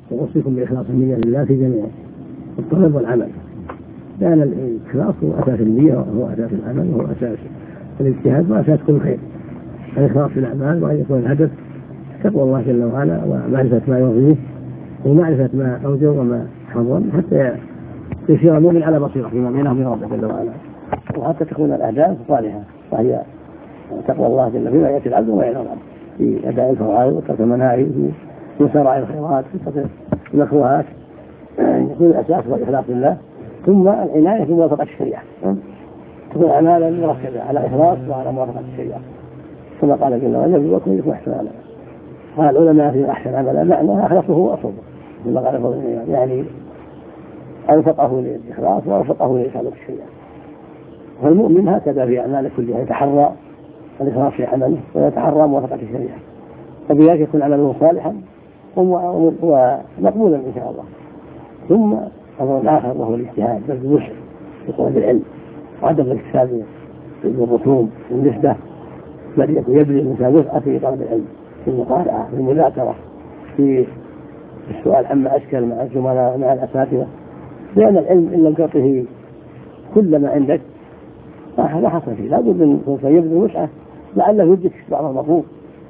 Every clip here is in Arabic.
وأوصيكم بإخلاص النية لله في جميع الطلب والعمل، لأن الإخلاص هو أساس النية وهو أساس العمل وهو أساس الاجتهاد وأساس كل خير. الإخلاص في الأعمال وأن يكون الهدف تقوى الله جل وعلا ومعرفة ما يرضيه ومعرفة ما أوجب وما حرم، حتى يسير المؤمن على بصيرة فيما بينه وبين ربه جل وعلا، وحتى تكون الأهداف صالحة، وهي تقوى الله جل فيما يأتي العبد وما ينال في أداء الفرائض وترك المناهي في سراء الخيرات في ترك المكروهات، يكون الأساس هو الإخلاص لله، ثم العناية بموافقة الشريعة، تكون أعمالا مركزة على إخلاص وعلى موافقة الشريعة، كما قال جل وعلا يبلوكم لكم أحسن عملا. قال العلماء في أحسن عملا معنى أخلصه وأصوبه، كما قال يعني أوفقه للإخلاص وأوفقه لإصابة الشريعة. والمؤمن هكذا في أعماله كلها يتحرى الإخلاص في عمله ويتحرى موافقة الشريعة، فبذلك يكون عمله صالحا ومقبولا إن شاء الله. ثم أمر آخر وهو الاجتهاد بذل الوسع في طلب العلم وعدم الاكتساب بالرسوم بالنسبة، بل يبذل الإنسان وسعة في طلب العلم، في المقارعة في المذاكرة في السؤال عما أشكل مع الزملاء مع الأساتذة، لأن العلم إن لم تعطه كل ما عندك لا حصل فيه، لا بد أن يبذل وسعة لعله يدرك بعض المطلوب.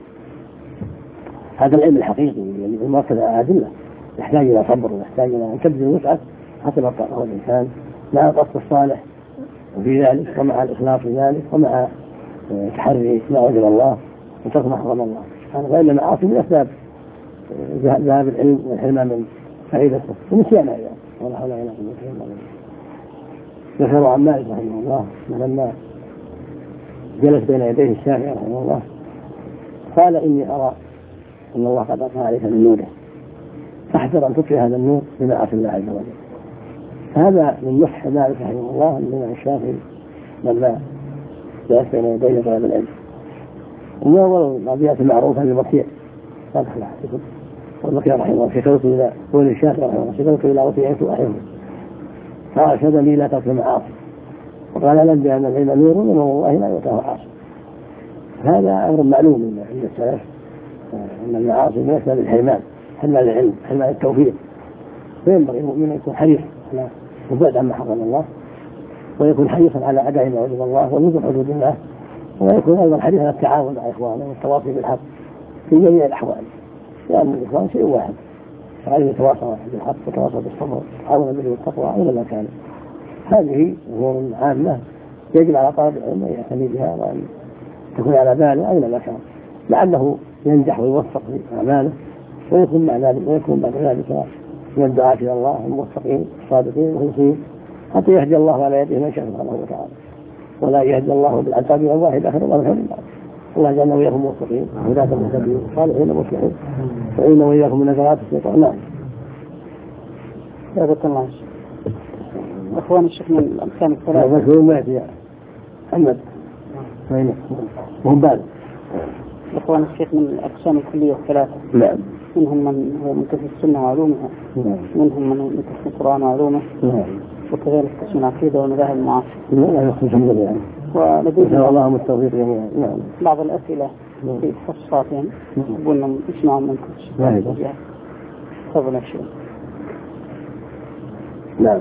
هذا العلم الحقيقي يعني المركز أدلة يحتاج إلى صبر ويحتاج إلى أن تبذل وسعة حتى ما طاقه الإنسان مع القصد الصالح وفي ذلك، ومع الإخلاص في ذلك، ومع تحري ما وجب الله وترك ما حرم الله سبحانه. فإن المعاصي من أسباب ذهاب العلم والحرمان من فائدته ونسيان أيضا، ولا حول ولا قوة إلا بالله. ذكر عن مالك رحمه الله لما جلس بين يديه الشافعي رحمه الله قال إني أرى أن الله قد أعطى عليك من نوره، فاحذر أن تطفئ هذا النور بمعاصي الله عز وجل. هذا من نصح مالك رحمه الله للإمام الشافعي لما جلس بين يديه طلب العلم. وهو القضية المعروفة للبصير قال والبكير رحمه الله شكوت إلى قول الشافعي رحمه الله شكوت إلى وصية أحبه فأرشدني لا ترك المعاصي، وقال أعلم بأن العلم نور ومن الله لا يؤتاه عاصي. هذا أمر معلوم عند السلف أن المعاصي من أسباب الحرمان، حرمان العلم، حرمان التوفيق، فينبغي المؤمن أن يكون حريصا على البعد عما حرم الله، ويكون حريصا على أداء ما وجب الله ونزول حدود الله، ويكون أيضا حريصا على التعاون مع إخوانه والتواصي بالحق في جميع الأحوال، لأن الإخوان شيء واحد، فعليه يتواصل بالحق وتواصل بالصبر وتعاون بالبر والتقوى أينما كان. هذه أمور عامة يجب على طالب العلم أن يعتني بها وأن تكون على باله أينما كان، لعله ينجح ويوفق في أعماله ويكون مع ذلك ويكون بعد ذلك من الدعاة إلى الله الموفقين الصادقين المخلصين، حتى يهدي الله على يده من شاء سبحانه وتعالى، ولا يهدي الله بالعذاب والله آخر الله الحمد لله. الله جعلنا وإياكم موفقين وهداة المهتدين صالحين مصلحين، وإنا وإياكم من نزغات الشيطان. نعم. يا رب الله. أخوان الشيخ من الأمثال الثلاثة. هذا ما يأتي محمد. وين؟ هم بعد. أخوان الشيخ من الأقسام الكلية الثلاثة. نعم. منهم من هو منتفي السنة وعلومها. نعم. منهم من منتفي القرآن وعلومه. نعم. وكذلك قسم العقيدة والمذاهب المعاصرة. لا يخصهم جميعا. ولدينا اللهم التوفيق جميعا. نعم. بعض الأسئلة في تخصصاتهم قلنا نسمع منكم. تفضل يا شيخ. نعم.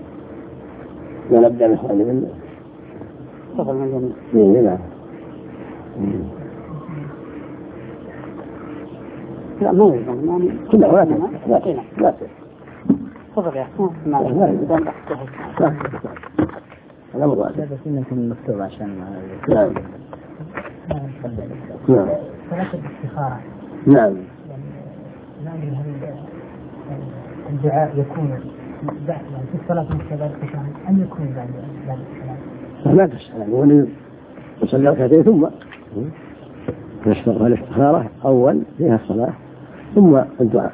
نبدأ بسؤال منه. تفضل من جميع. نعم. لا ما يجب يعني كلها لا تفضل يا أخي. أنا مرة هذا سنة مكتوب عشان نعم. نعم. ثلاثة الاستخارة. نعم. يعني الدعاء يكون بعد في الصلاة كذلك أن يكون بعد الصلاة. ما تسأل ولي يصلي ركعتين ثم الاستخارة أول فيها الصلاة ثم الدعاء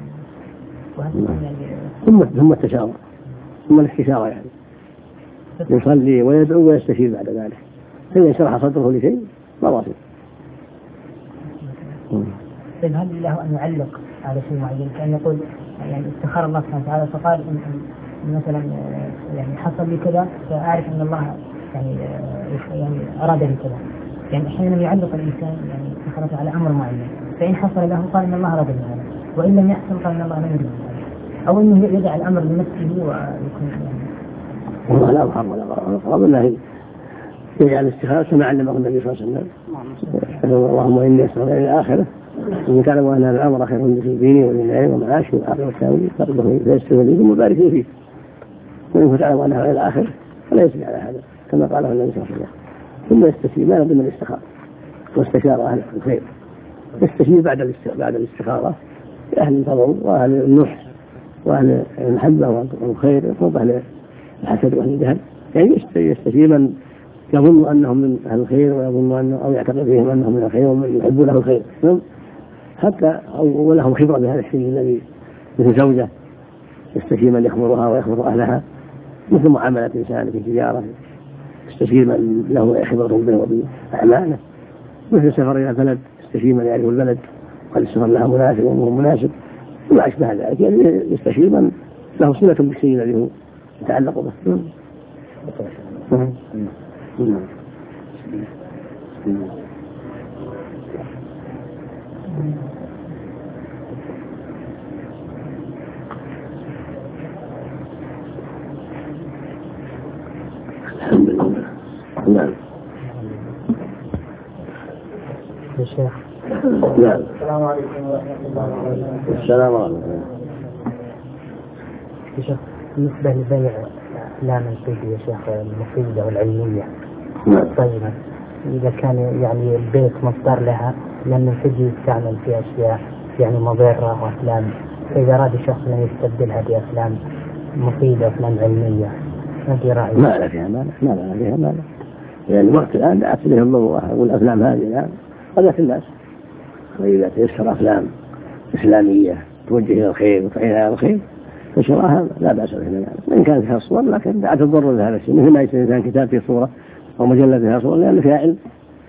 ثم التشاور ثم الاستشارة، يعني يصلي ويدعو ويستشير بعد ذلك، فإن شرح صدره لشيء ما واصل. طيب هل له أن يعلق على شيء معين كأن يقول يعني استخار الله سبحانه وتعالى فقال إن مثلا يعني حصل لي كذا فأعرف أن الله يعني أراد لي كذا، يعني أحيانا يعلق الإنسان يعني استخارته على أمر معين فإن حصل له قال إن الله أراد لي هذا، وإن لم يحصل قال إن الله لا يريد أو إنه يدع الأمر لنفسه ويكون يعني والله لا أظهر ولا أقرب الله يجعل الاستخارة كما علمه النبي صلى الله عليه وسلم اللهم إني أستغفر إلى آخره إن كان وأن هذا الأمر خير في ديني ودنياي ومعاشي والآخرة والتاويل فأرده فيستغفر لي ثم بارك فيه وإن تعلم أنها إلى آخره فلا يسمع على هذا كما قاله النبي صلى الله عليه وسلم ثم يستشير ما ضمن الاستخارة واستشار أهل الخير يستشير بعد الاستخارة أهل الفضل وأهل النصح وأهل المحبة والخير وأهل الحسد وأهل الجهل يعني يستشير من يظن أنهم من أهل الخير ويظن أنه أو يعتقد فيهم أنهم من الخير ومن يحبون له الخير حتى ولهم خبرة بهذا الشيء الذي مثل زوجة يستشير من يخبرها ويخبر أهلها مثل معاملة إنسان في تجارة يستشير من له خبرة به وبأعماله مثل سفر إلى بلد يستشير من يعرف البلد قد السفر لها مناسب ومه مناسب وما أشبه ذلك يعني يستشير من له صلة بالشيء الذي هو يتعلق به. الحمد لله. نعم. يا شيخ. نعم. السلام عليكم ورحمة الله وبركاته. السلام عليكم. يا شيخ بالنسبة لبيع الأفلام الفيديو يا شيخ المفيدة والعلمية طيبة إذا كان يعني البيت مصدر لها لأن الفيديو يستعمل في أشياء يعني مضرة وأفلام فإذا أراد الشخص أن يستبدلها بأفلام مفيدة وأفلام علمية ما في رأي؟ ما لا فيها مال يعني الوقت الآن دعت له الله والأفلام هذه الآن قضت الناس وإذا تيسر أفلام إسلامية توجه إلى الخير وتعين على الخير فشراها لا بأس بها يعني. وإن كانت فيها صور لكن دعت تضر بهذا الشيء مثل ما يصير كان كتاب فيه صورة أو مجلة فيها صور لأن فيها علم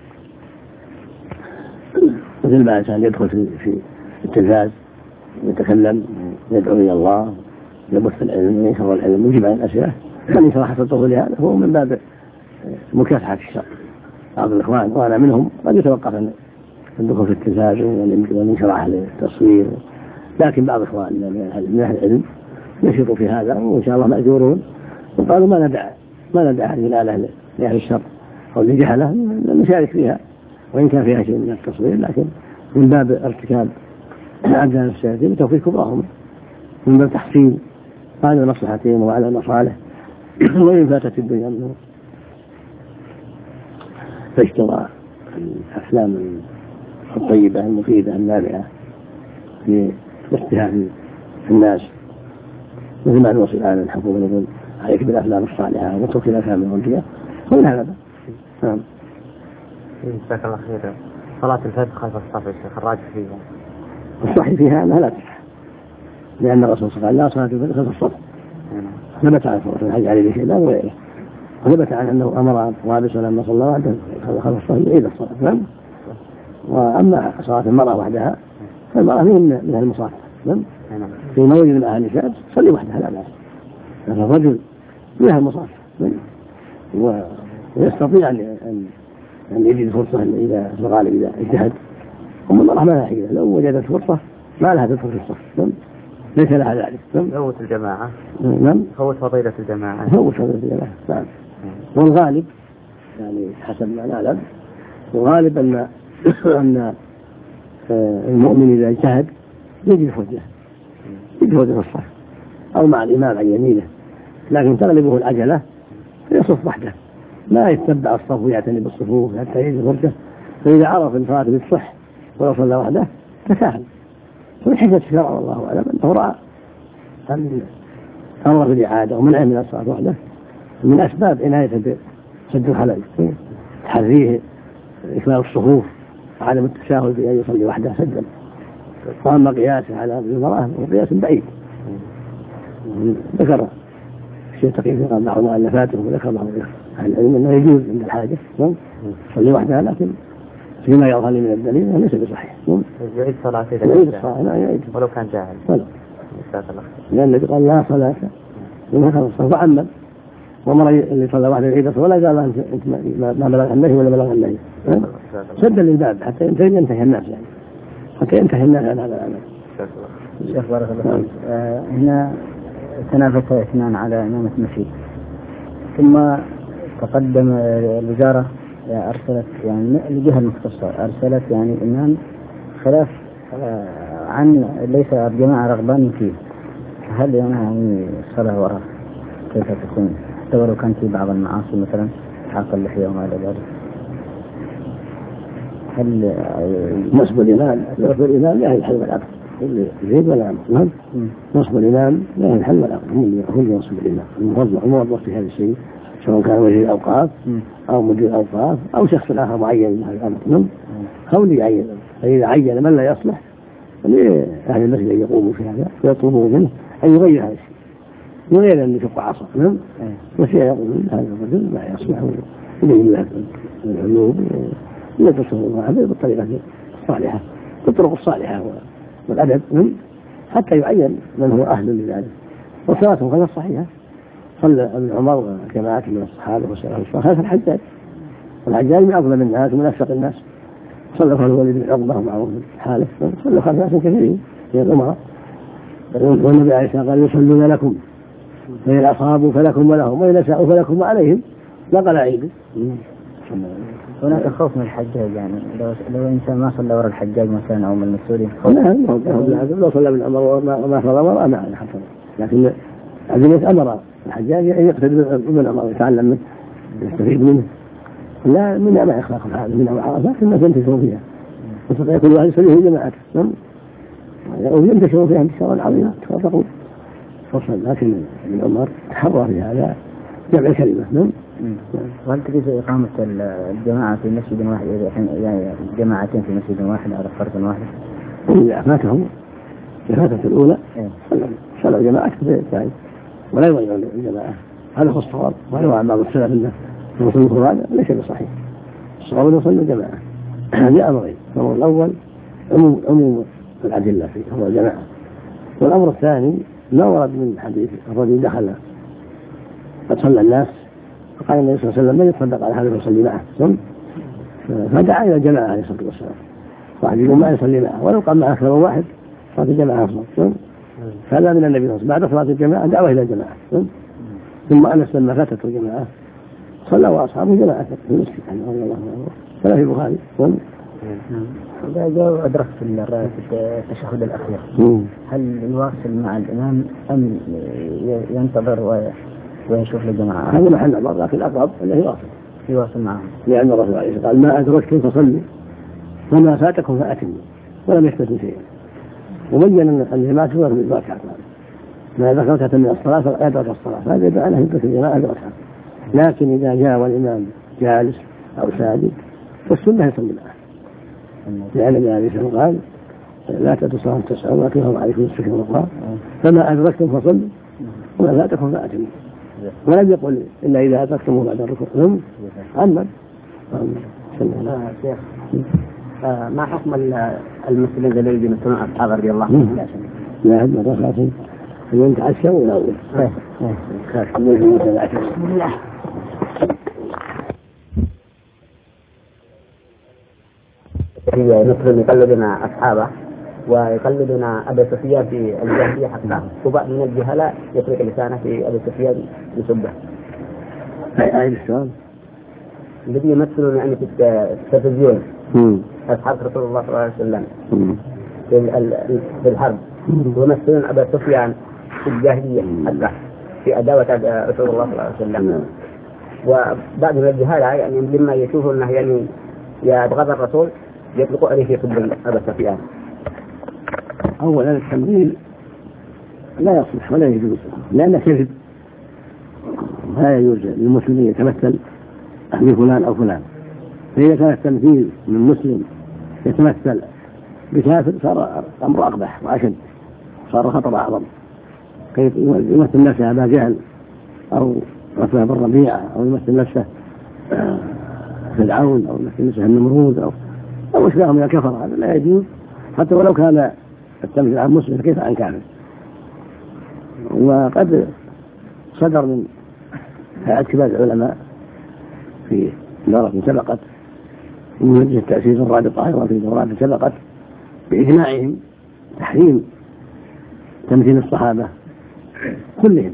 مثل ما إنسان يدخل في التلفاز يتكلم يدعو إلى الله يبث العلم وينشر العلم ويجيب عن الأسئلة من يشرح الطفل لهذا هو من باب مكافحة الشر. بعض الإخوان وأنا منهم قد يتوقف عن الدخول في التلفاز والانشراح للتصوير لكن بعض الإخوان من أهل العلم نشطوا في هذا وإن شاء الله مأجورون وقالوا ما ندع هذه الآلة لأهل الشر أو لجهله نشارك فيها وإن كان فيها شيء من التصوير لكن من باب ارتكاب الأبدان السياسية وتوفيق كبراهم من باب تحصيل على مصلحتهم وعلى المصالح وإن فاتت الدنيا منه فاشترى الأفلام الطيبة المفيدة النافعة في بثها في الناس مثل ما نوصي الآن الحكومة يقول عليك بالأفلام الصالحة وترك الأفلام المنتجة ومن هذا نعم. جزاك الله خير. صلاة الفجر خلف الصف يا شيخ الراجح فيها الصحيح فيها أنها لا تصح لأن الرسول صلى الله عليه وسلم لا صلاة الفجر خلف الصف ثبت عن الحج عليه بشيء وغيره وثبت عن أنه أمر رابسا لما صلى الله عليه وسلم خلف الصف يعيد الصلاة وأما صلاة المرأة وحدها فالمرأة من المصافة في موجود من أهل النساء صلي وحدها لا بأس لكن الرجل من أهل المصافة ويستطيع أن يجد فرصة إذا في الغالب إذا اجتهد أما المرأة ما لها حيلة لو وجدت فرصة ما لها تدخل في الصف ليس لها ذلك فوت الجماعة فوت فضيلة الجماعة نعم والغالب يعني حسب ما نعلم الغالب أن المؤمن إذا اجتهد يجد حجة في الصف أو مع الإمام عن يمينه لكن تغلبه العجلة فيصف وحده لا يتبع الصف ويعتني بالصفوف حتى يجد فرجة فإذا عرف الفاتح بالصح ولو صلى وحده تساهل ومن حكمة الشرع والله أعلم أنه رأى أن أمر بالإعادة ومنعه من الصلاة وحده من أسباب عناية سد الخلل تحريه إكمال الصفوف وعدم التساهل بأن يصلي وحده سدا وأما قياسه على المرأة قياس بعيد ذكر الشيخ تقي في بعض مؤلفاته وذكر بعض أهل العلم أنه يجوز عند الحاجة تصلي وحدها لكن فيما يظهر من الدليل ليس بصحيح يعيد صلاة ولو كان جاهل لأن النبي قال لا صلاة لمن خلص الصف وعمل ومر اللي صلى واحد يعيد ولا قال أنت ما بلغ النهي ولا بلغ النهي سد للباب حتى ينتهي الناس يعني حتى ينتهي الناس عن هذا العمل شيخ بارك الله فيك. هنا تنافس اثنان على إمامة المسجد، ثم تقدم الوزارة أرسلت يعني الجهة المختصة أرسلت يعني إمام خلاف عن ليس الجماعة رغبان فيه، هل يعني الصلاة وراء كيف تكون حتى ولو كان في بعض المعاصي مثلا حاق اللحية وما إلى ذلك؟ هل نصب الإمام لا يحل العقد اللي زيد ولا عمر؟ نصب الإمام لا يحل العقد، هم اللي ينصب الإمام الموظف في هذا الشيء، سواء كان وزير الأوقاف أو مدير الأوقاف أو شخص آخر معين من هذا الأمر، هو اللي يعين. فإذا عين من لا يصلح لأهل المسجد أن يقوموا في هذا ويطلبوا منه أن يغير هذا الشيء من غير أن يشق عصا، وشيء يقول هذا الرجل لا يصلح إليه له العيوب يتصرف هذا بالطريقة الصالحة بالطرق الصالحة والأدب حتى يعين من هو أهل لذلك. وصلاتهم غير صحيحة. صلى عمر جماعة من الصحابة والسلام خلف الحجاج، والحجاج من أظلم الناس ومن أفسق الناس. صلى خلف الوليد بن عقبة معروف حالف، صلى خلف ناس كثيرين من الأمراء. والنبي عليه الصلاة والسلام قال يصلون لكم فإن أصابوا فلكم ولهم وإن أساءوا فلكم وعليهم نقل عيد. هناك خوف من الحجاج، يعني لو إنسان ما صلى وراء الحجاج مثلا أو من المسؤولين لو صلى من أمر وما صلى وراء ما عليه حصل، لكن عزيمة أمر الحجاج أن يقتدي من أمر يتعلم منه يستفيد منه، لا من ما يخلق هذا من عرفات الناس ينتشرون فيها وتطيع كل واحد يصلي في جماعته وينتشرون فيها انتشارا عظيما تفرقوا فصل. لكن ابن عمر تحرى في هذا جمع الكلمة. وهل تجوز إقامة الجماعة في مسجد واحد يعني جماعتين في مسجد واحد على فرد واحد؟ إذا فاتهم فاتت الأولى صلوا جماعة في الثاني ولا يضيعون الجماعة، هذا هو الصواب. وهذا عن بعض السلف أنه يصلي القرآن ليس بصحيح، الصواب أنه يصلي الجماعة. هذه أمرين: الأمر الأول عموم الأدلة فيه هو الجماعة، والأمر الثاني ما ورد من حديث الرجل دخل قد صلى الناس فقال النبي صلى الله عليه وسلم من يتصدق على هذا ويصلي معه، فدعا إلى الجماعة عليه الصلاة والسلام. واحد يقول ما يصلي معه ولو قام معه أكثر من واحد صلاة الجماعة أفضل. فهذا من النبي صلى الله عليه وسلم بعد صلاة الجماعة دعوة إلى الجماعة. ثم أنس لما فاتته الجماعة صلى وأصحابه جماعة في المسجد رضي الله عنه، فلا في البخاري. إذا جاء أدرك في التشهد الأخير هل يواصل مع الإمام أم ينتظر ويشوف الجماعة؟ هذا محل نظر، لكن الأقرب أنه يواصل معهم، لأن الرسول عليه الصلاة والسلام قال ما أدركتم فصلوا وما فاتكم فأتموا ولم يحدث شيئا. وبين أن الجماعة تدرك بالركعة، ما أدرك من الصلاة فأدرك الصلاة، فهذا يدعى أنه يدرك الجماعة بركعة. لكن إذا جاء والإمام جالس أو ساجد فالسنة يصلي معه، لأن النبي عليه الصلاة والسلام قال لا تتصلوا تسعوا وأكلهم عليكم السكن والقرآن فما أدركتم فصلوا وما فاتكم فأتموا. ولم يقل إلا إذا أدركتموه بعد الركوع. أما شيخ ما حكم المسلمين الذين يمثلون أصحاب رضي الله عنهم؟ لا ما دخلت اليوم تعشى ولا أول خاف من العشاء. المسلم يقلدون أصحابه ويقلدون أبا سفيان في الجاهلية حتى، وبعض من الجهلاء يطلق لسانه في أبا سفيان يسبه. أي السؤال؟ الذي يمثلون يعني في التلفزيون أصحاب رسول الله صلى الله عليه وسلم في الحرب، ويمثلون أبا سفيان في الجاهلية حتى في أداوة رسول الله صلى الله عليه وسلم. وبعض من الجهلاء يعني لما يشوفوا أنه يعني يبغض الرسول يطلقوا عليه يسب أبا سفيان. أولا التمثيل لا يصلح ولا يجوز، لأنه كذب. لا يجوز للمسلمين يتمثل بفلان أو فلان، فإذا كان التمثيل من مسلم يتمثل بكافر صار أمر أقبح وأشد، صار خطر أعظم. كيف يمثل نفسه أبا جهل أو عتبة بن ربيعة أو يمثل نفسه فرعون أو يمثل نفسه النمرود أو أشباه من الكفر، هذا لا يجوز حتى ولو كان التمثيل عن مسلم كيف عن كافر. وقد صدر من هيئة كبار العلماء في دورة سبقت من مجلس التأسيس الرابطة وفي دورات سبقت بإجماعهم تحريم تمثيل الصحابة كلهم،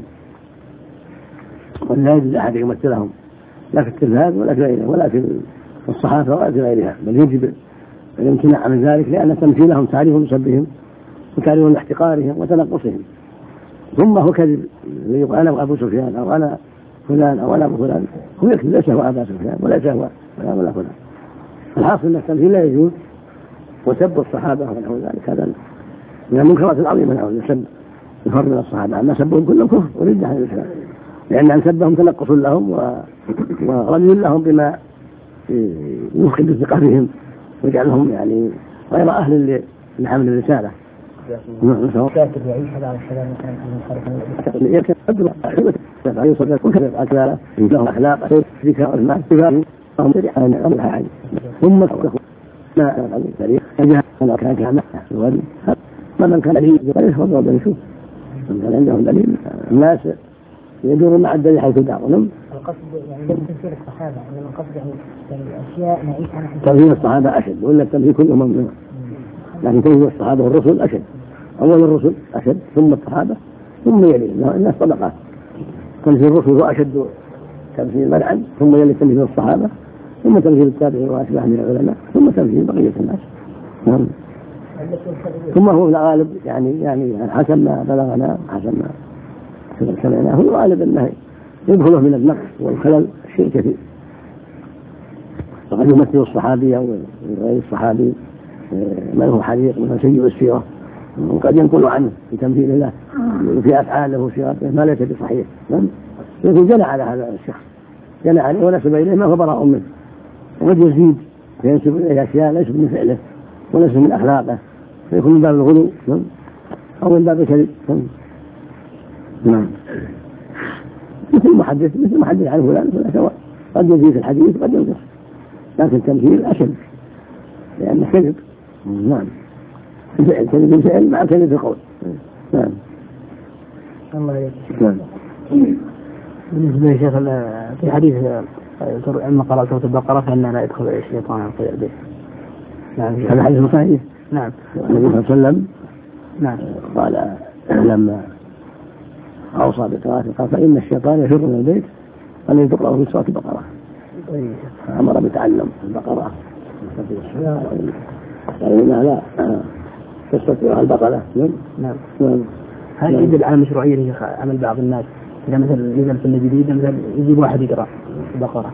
ولا يجوز أحد يمثلهم لا في التلفاز ولا في غيره، ولا في الصحافة ولا في غيرها، بل يجب الامتناع من ذلك، لأن تمثيلهم تعريف بسبهم وتعريف باحتقارهم وتنقصهم. ثم هو كذب، يقول أنا أبو سفيان أو أنا فلان أو أنا أبو فلان، هو يكذب، ليس هو أبا سفيان وليس هو فلان ولا فلان. الحاصل أن التمثيل لا يجوز، وسب الصحابة ونحو ذلك هذا من المنكرات العظيمة، نحو سب الفرد من الصحابة. أما سبهم كلهم كفر ورد عن الإسلام، لأن أن سبهم تنقص لهم ورمي لهم بما يفقد ثقتهم ويجعلهم يعني غير أهل لحمل الرسالة. كاتب يعيش هذا الشباب مثلا يكتب يوصل كل أكلاله لهم أخلاق ذكر المال ثم ما التاريخ أنا كان كان من كان لي يفضل بنشوف من كان عندهم دليل. الناس يدور مع الدليل حيث دارهم. القصد يعني تمثيل الصحابة، إنما القصد يعني أشياء نعيش عنها. تمثيل الصحابة أشد، ولا التمثيل كله ممنوع، لكن تمثيل الصحابة والرسل أشد. أول الرسل أشد، ثم الصحابة، ثم يلي الناس طبقات. تمثيل الرسل هو أشد تمثيل منعا، ثم يلي تمثيل الصحابة، ثم تمثيل التابعين وأتباعهم من العلماء، ثم تمثيل بقية الناس. ثم هو الغالب يعني حسب ما بلغنا، حسب ما سمعناه، هو الغالب أنه يدخله من النقص والخلل شيء كثير. وقد يمثل الصحابي أو غير الصحابي من هو حريق من سيء السيرة، وقد ينقل عنه في تمثيل له في أفعاله وصيغته ما ليس بصحيح، لكن جنى على هذا الشخص، جنى عليه ونسب إليه ما هو براء منه، وقد يزيد فينسب إليه أشياء ليس من فعله وليس من أخلاقه، فيكون من باب الغلو أو من باب الكذب. نعم، مثل محدث عن فلان فلا سواء، قد يزيد الحديث قد ينقص، لكن التمثيل أشد لأنه كذب. نعم، الفعل كذب الفعل مع كذب القول. نعم. الله عليك. نعم. بالنسبة لشيخ في حديث أما قرأ سورة البقرة فإن لا يدخل الشيطان عن طريق البيت. نعم، هذا حديث صحيح. نعم. النبي صلى الله عليه وسلم نعم قال لما أوصى بقراءة قال فإن الشيطان يفر من البيت الذي تقرأ في سورة البقرة، أمر بتعلم البقرة قالوا لا تستطيع البقرة. نعم. هل يدل على مشروعية عمل بعض الناس إذا مثلا ينزل سنة جديدة مثلا يجيب واحد يقرأ البقرة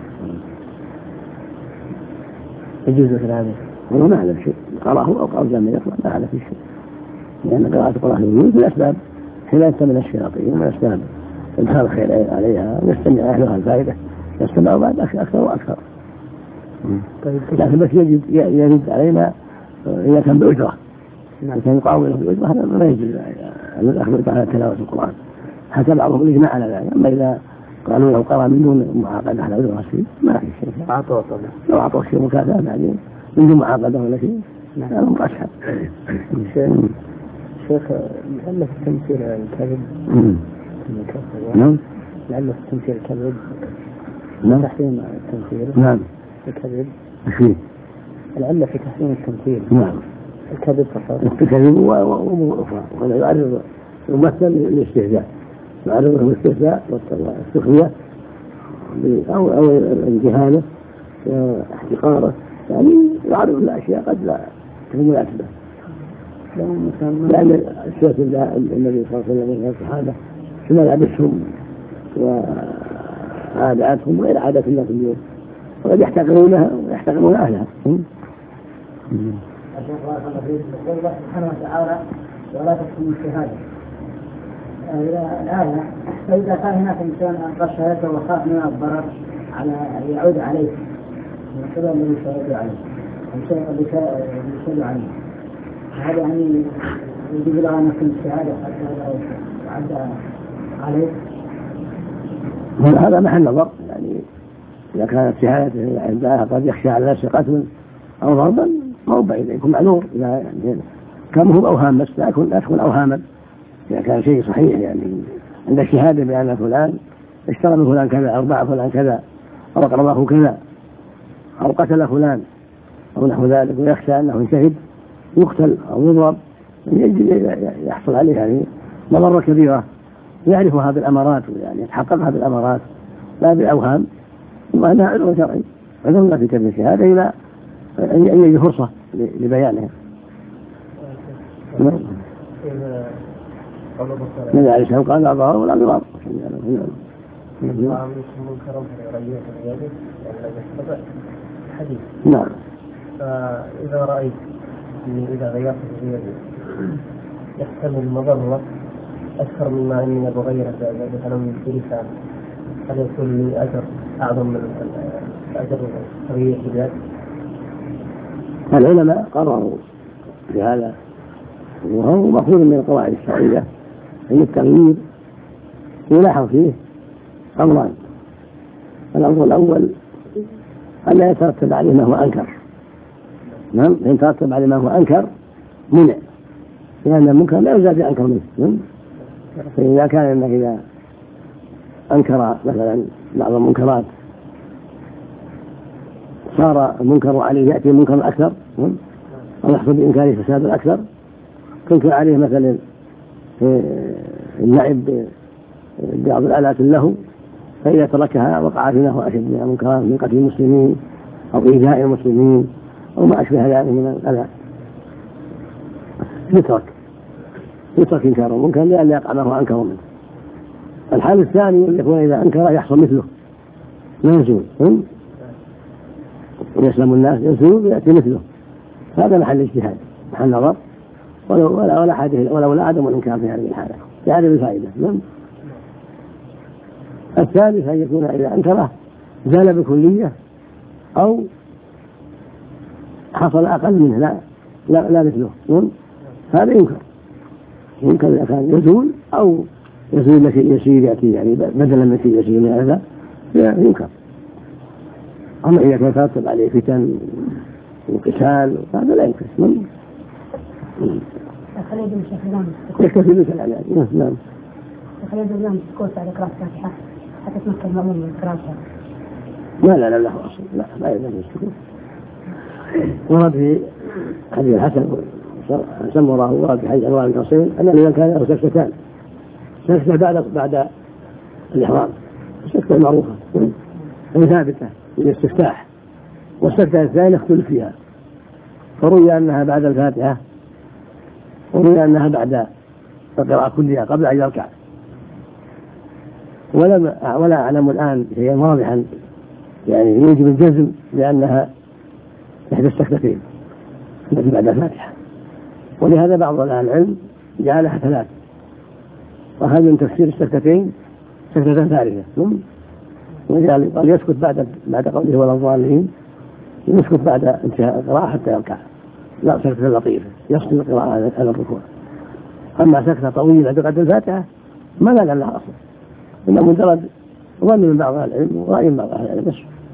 يجوز مثل هذا؟ والله ما أعلم شيء، قرأه أو قرأ جامع يقرأ ما أعلم في شيء، لأن قراءة القرآن من الأسباب حماية من الشياطين ومن الأسباب إدخال الخير عليها ويستمع أهلها الفائدة، يستمع بعد أكثر وأكثر. لكن بس يجب علينا إذا كان بأجرة، إذا كان يقاوم بأجرة هذا ما يجب أن الأخذ على تلاوة القرآن، حتى بعضهم الإجماع على ذلك. أما إذا قالوا له قرأ من دون معاقدة على أجرة شيء ما في شيء، لو أعطوا شيء مكافأة بعدين من دون معاقدة ولا شيء هذا أمر أسهل. شيخ لعل في التمثيل الكذب نعم، لعل في التمثيل الكذب تحريم التمثيل الكذب فيه لعل في تحريم التمثيل. نعم، الكذب فقط الكذب ولا يعرض يمثل الاستهزاء، يعرضه الاستهزاء والسخرية أو الجهالة واحتقاره، يعني يعرض الأشياء قد لا تكون مناسبة، لأن السورة النبي صلى الله عليه وسلم والصحابة كما لبسهم وعاداتهم غير عادات الناس اليوم، وقد يحتقرونها ويحتقرون أهلها. يقول الله سبحانه وتعالى ولا تكتموا الشهادة. الآية فإذا كان هناك إنسان ألقى شهادته وخاف من الضرر على يعود عليه من قبل الذي شهد عليه الشيء اللي عليه، هذا يعني يجب له أن يكون الشهادة حتى يعد عليه. هذا محل نظر، يعني إذا كانت شهادته عندها قد يخشى على نفسه قتل أو ضربا ما هو بعيد يكون معذور، إذا كان هو أوهام بس لا تكون أوهاما. إذا كان شيء صحيح يعني عند الشهادة بأن فلان اشترى من فلان كذا أو باع فلان كذا أو أقرضه كذا أو قتل فلان أو نحو ذلك، ويخشى أنه ينشهد يقتل أو يضرب يحصل عليه يعني مضرة كبيرة يعرفها بالأمارات، يعني يتحققها بالأمارات لا بالأوهام، وأنها عذر شرعي، عذر لا في كتب الشهادة إلى أن يجي فرصة لبيانها. من عليه شوق قال لا ضرر ولا ضرار. نعم. فإذا رأيت أني إذا غيرت في يدي يحتمل مضرة أكثر مما أني أغير مثلا في لسان، هل يكون لي أجر أعظم من أجر تغيير في اليد؟ العلماء قرروا في هذا، وهو مأخوذ من القواعد الشرعية أن التغيير يلاحظ فيه أمران. الأمر الأول أن لا يترتب عليه ما هو أنكر. نعم، إن ترتب عليه ما هو أنكر منع، لأن المنكر لا يزال بأنكر منه. فإذا كان إذا أنكر مثلا بعض المنكرات صار المنكر عليه يأتي منكر أكثر، أو يحصل بإنكاره فساد أكثر، تنكر عليه مثلا اللعب بعض الآلات له، فإذا تركها وقع في نحو أشد من المنكرات من قتل المسلمين أو إيذاء المسلمين أو ما أشبه ذلك من الآلات، يترك إنكار المنكر لأن يقع ما هو أنكر منه. الحال الثاني يكون إذا أنكر يحصل مثله لا يزول، ويسلم الناس يزول ويأتي مثله، هذا محل اجتهاد محل نظر، ولا عدم الإنكار في هذه الحالة لعدم الفائدة. الثالث أن يكون إذا أنكره زال بكلية أو حصل أقل منه لا مثله، هذا ينكر إذا كان يزول أو يزول لشيء يسير يأتي يعني بدلا من شيء يسير من هذا ينكر. أما إذا كان يترتب عليه فتن وقتال هذا لا ينكر. يكتفي بالكلام. نعم. خلينا نقول سكوت على قراءة الفاتحة حتى تمكن المأمون من قراءتها. لا له أصل، لا يلزم السكوت. ورد في حديث الحسن سمره ورد في حديث أنواع التصوير أن الإنسان كان له سكتتان، سكتة بعد الإحرام، السكتة المعروفة ثابتة للاستفتاح، والسكتة الثانية اختلف فيها، فروي أنها بعد الفاتحة وروي أنها بعد القراءة كلها قبل أن يركع، ولا أعلم الآن شيئا واضحا يعني يوجب الجزم لأنها إحدى السكتتين التي بعد الفاتحة، ولهذا بعض أهل العلم جعلها ثلاث، وهذا من تفسير السكتتين سكتة ثالثة. قال يسكت بعد قوله ولا الضالين، يسكت بعد انتهاء القراءة حتى يركع، لا سكتة لطيفة يصل القراءة على الركوع. أما سكتة طويلة بقدر الفاتحة ما لا لها أصلا، إنه مجرد ظن من بعض أهل العلم ورأي من بعض أهل العلم بس.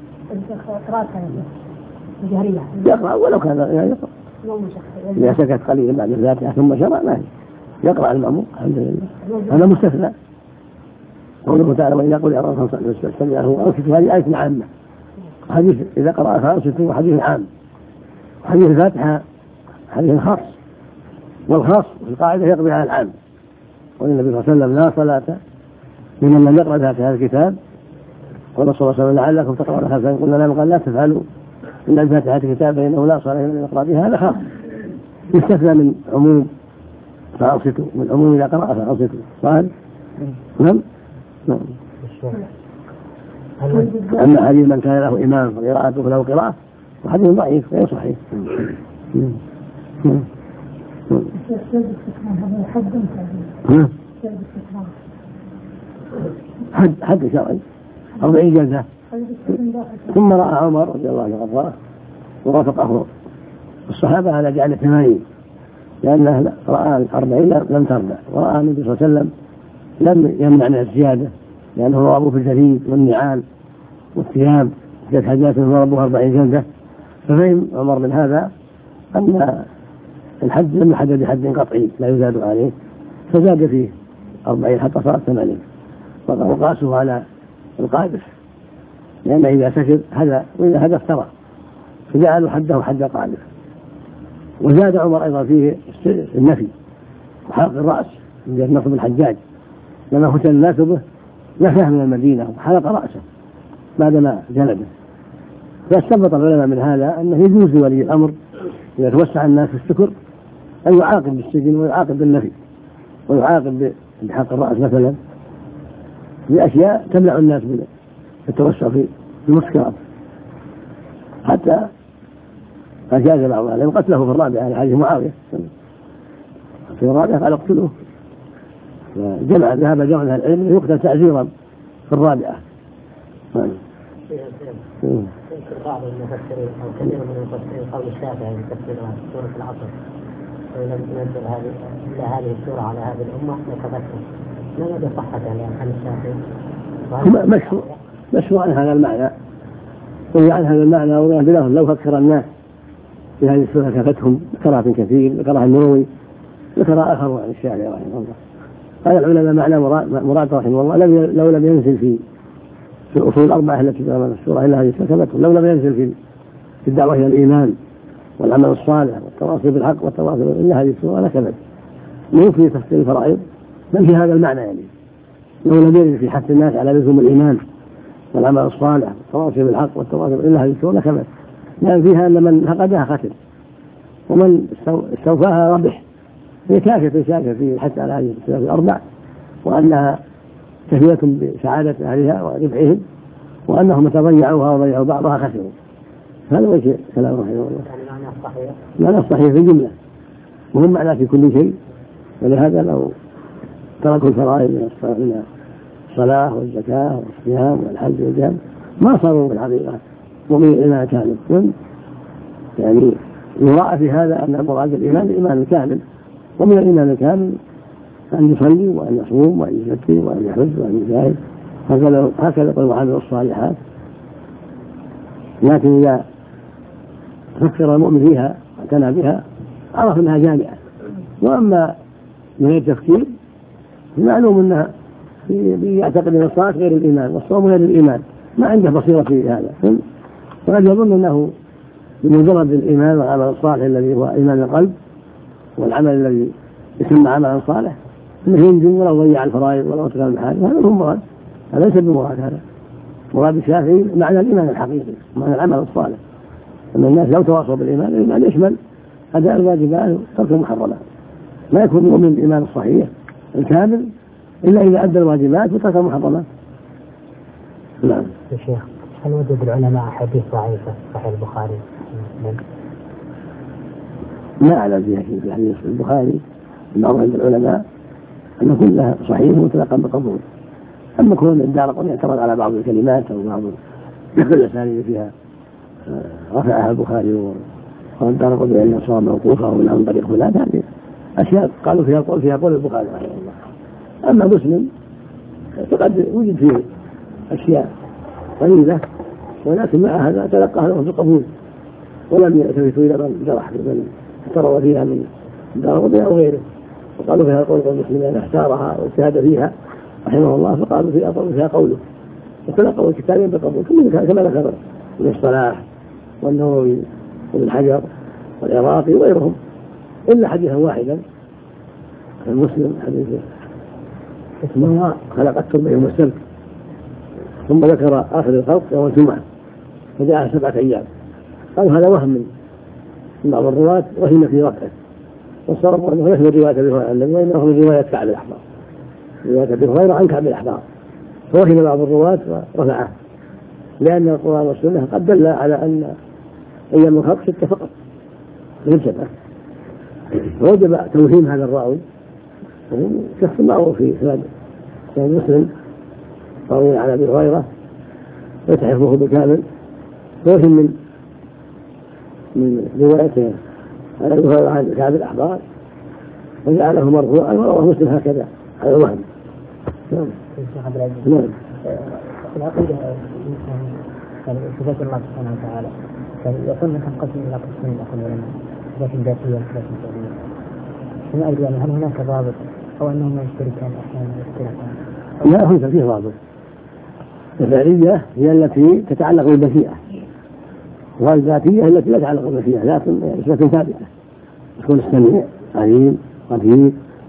يقرأ ولو كان يقرأ إذا سكت قليلا بعد الفاتحة ثم شرع ما يقرأ المأموم الحمد لله، هذا مستثنى. قوله تعالى وإذا قل أرى فاستمعه وأنصتوا، هذه آية عامة، حديث إذا قرأ فأنصتوا حديث عام، حديث الفاتحة حديث خاص، والخاص في القاعدة يقضي على العام. والنبي صلى الله عليه وسلم لا صلاة لمن لم يقرأ في هذا الكتاب، قال صلى الله عليه وسلم لعلكم تقرؤون خلفا، قلنا لا قال لا تفعلوا إن الفاتحة كتاب فإنه لا صلاة لمن يقرأ بها، هذا خاص يستثنى من عموم فأنصتوا، من عموم إذا قرأ فأنصتوا. قال نعم. أما حديث من كان له إمام فقراءته له قراءة وحديث ضعيف غير صحيح. حد شرعي 40 جلسة. ثم رأى عمر رضي الله عنه ورافقه الصحابة على جعل 80، لأنه رأى 40 لم ترضى، ورأى النبي صلى الله عليه وسلم لم يمنع من الزيادة لأنه رغبوا في الجديد والنعال والثياب في الحاجات وربوها 40 جلدة، ففهم عمر من هذا أن الحد لم يحدد بحد قطعي لا يزاد عليه، فزاد فيه 40 حتى صارت 80، وقاسه على القاذف، لأن إذا سكت هذا وإذا هذا افترى، فجعلوا حده حد القاذف. وزاد عمر أيضا فيه النفي وحلق الرأس من جهة نصب الحجاج لما فتن الناس به نفاه من المدينة وحلق رأسه بعدما جلده. فاستنبط العلماء من هذا أنه يجوز لولي الأمر إذا توسع الناس في السكر أن يعاقب بالسجن ويعاقب بالنفي ويعاقب بحلق الرأس مثلا بأشياء تمنع الناس من التوسع في المسكرات، حتى أجاز بعض أهل قتله في الرابعة على حديث معاوية في الرابعة قال اقتلوه، فجمع ذهب جمع أهل العلم يقتل تعزيرا في الرابعة. يمكن بعض المفسرين أو كثير من المفسرين قول الشافعي في تفسير سورة العصر ولم تنزل هذه السورة على هذه الأمة لكفتهم. ما مدى صحة عن الشافعي؟ مشروع عن هذا المعنى عن هذا المعنى وقال لو فكر الناس في هذه السورة كفتهم ذكرها ابن كثير ذكرها النووي ذكرها آخر عن الشافعي رحمه الله. قال العلماء معنى مراد رحمه الله لو لم ينزل في الأصول الأربعة التي ذكرها السورة إلا هذه كفتهم، لو لم ينزل في الدعوة إلى الإيمان والعمل الصالح والتواصي بالحق والتواصي إلا هذه السورة لكفت. مو في تفسير الفرائض بل في هذا المعنى، يعني لو لم ينزل في حث الناس على لزوم الإيمان والعمل الصالح والتواصي بالحق والتواصي إلا هذه السورة لكفت، لأن فيها أن من فقدها قتل ومن استوفاها ربح. هي كافية في الحث على هذه السورة الأربع وأنها كفيلة بسعادة أهلها وربحهم وأنهم تضيعوها وضيعوا بعضها خسروا. هذا وجه كلام رحمه الله. معنى الصحيح في الجملة وهم معنى في كل شيء، ولهذا لو تركوا الفرائض من الصلاة والزكاة والصيام والحج والجهاد ما صاروا في الحقيقة مؤمنين الإيمان كامل. يعني يراعى في هذا أن مراد الإيمان الإيمان الكامل، ومن الإيمان الكامل أن يصلي وأن يصوم وأن يزكي وأن يحج وأن يجاهد، هكذا يقول وعمل الصالحات. لكن إذا فكر المؤمن فيها واعتنى بها عرف أنها جامعة. وأما من غير تفكير معلوم أنها يعتقد أن الصلاة غير الإيمان والصوم غير الإيمان، ما عنده بصيرة في هذا، وقد يظن أنه بمجرد الإيمان والعمل الصالح الذي هو إيمان القلب والعمل الذي يسمى عملا صالح انه ينجو ولو ضيع الفرائض ولو اتقى المحارم. هذا هو المراد، هذا ليس بمراد. هذا مراد الشافعي معنى الايمان الحقيقي معنى العمل الصالح، ان الناس لو تواصوا بالايمان الايمان يشمل اداء الواجبات وترك المحرمات. ما يكون المؤمن الايمان الصحيح الكامل الا اذا ادى الواجبات وترك المحرمات. نعم يا شيخ، هل وجد العلماء حديث ضعيفه صحيح البخاري؟ ما أعلم فيها شيء في حديث البخاري. المعروف عند العلماء أن كلها صحيح متلقى بقبول. أما كون الدارقطني يعترض على بعض الكلمات أو بعض الأساليب فيها رفعها البخاري والدارقطني أن صار موقوفة أو عن طريق فلان، هذه أشياء قالوا فيها قول البخاري رحمه الله. أما مسلم فقد وجد فيه أشياء قليلة ولكن مع هذا تلقى له بالقبول ولم يلتفتوا إلى من جرح من احتروا فيها من الدارقطني أو غيره، وقالوا فيها قول المسلمين اختارها واجتهد فيها رحمه الله، فقالوا فيها قوله، وتلقوا الكتابين بالقبول كما ذكر ابن الصلاح والنووي وابن حجر والعراقي وغيرهم، إلا حديثا واحدا المسلم حديث اسمه خلق التربة يوم السبت ثم ذكر آخر الخلق يوم الجمعة فجاء 7 أيام. قالوا هذا وهم من بعض الرواة وهم في رفعه، والصواب أنه ليس من رواية أبي هريرة وإنه من رواية كعب الأحبار، رواية أبي هريرة عن كعب الأحبار، فوهم بعض الرواة ورفعه، لأن القرآن والسنة قد دل على أن أيام الخلق 6 فقط من 7، فوجب توهيم هذا الراوي. شخص معروف في إسناد مسلم راوي على أبي هريرة ليس حفظه بالكامل، فوهم من روايته على أبي هريرة عن كعب الأحبار وجعله مرفوعا ورواه مسلم هكذا على الوهم. نعم. نعم. العقيدة صفات الله سبحانه وتعالى يقول من تنقسم إلى قسمين أخذ العلماء، صفات ذاتية وصفات فعلية. فما أدري هل هناك ضابط أو أنهما يشتركان أحيانا يختلفان؟ لا، هناك فيه ضابط. الفعلية هي التي تتعلق بالمشيئة، والذاتية التي لا تتعلق بالمشيئة لكن صفة ثابتة، تكون السميع عليم قدير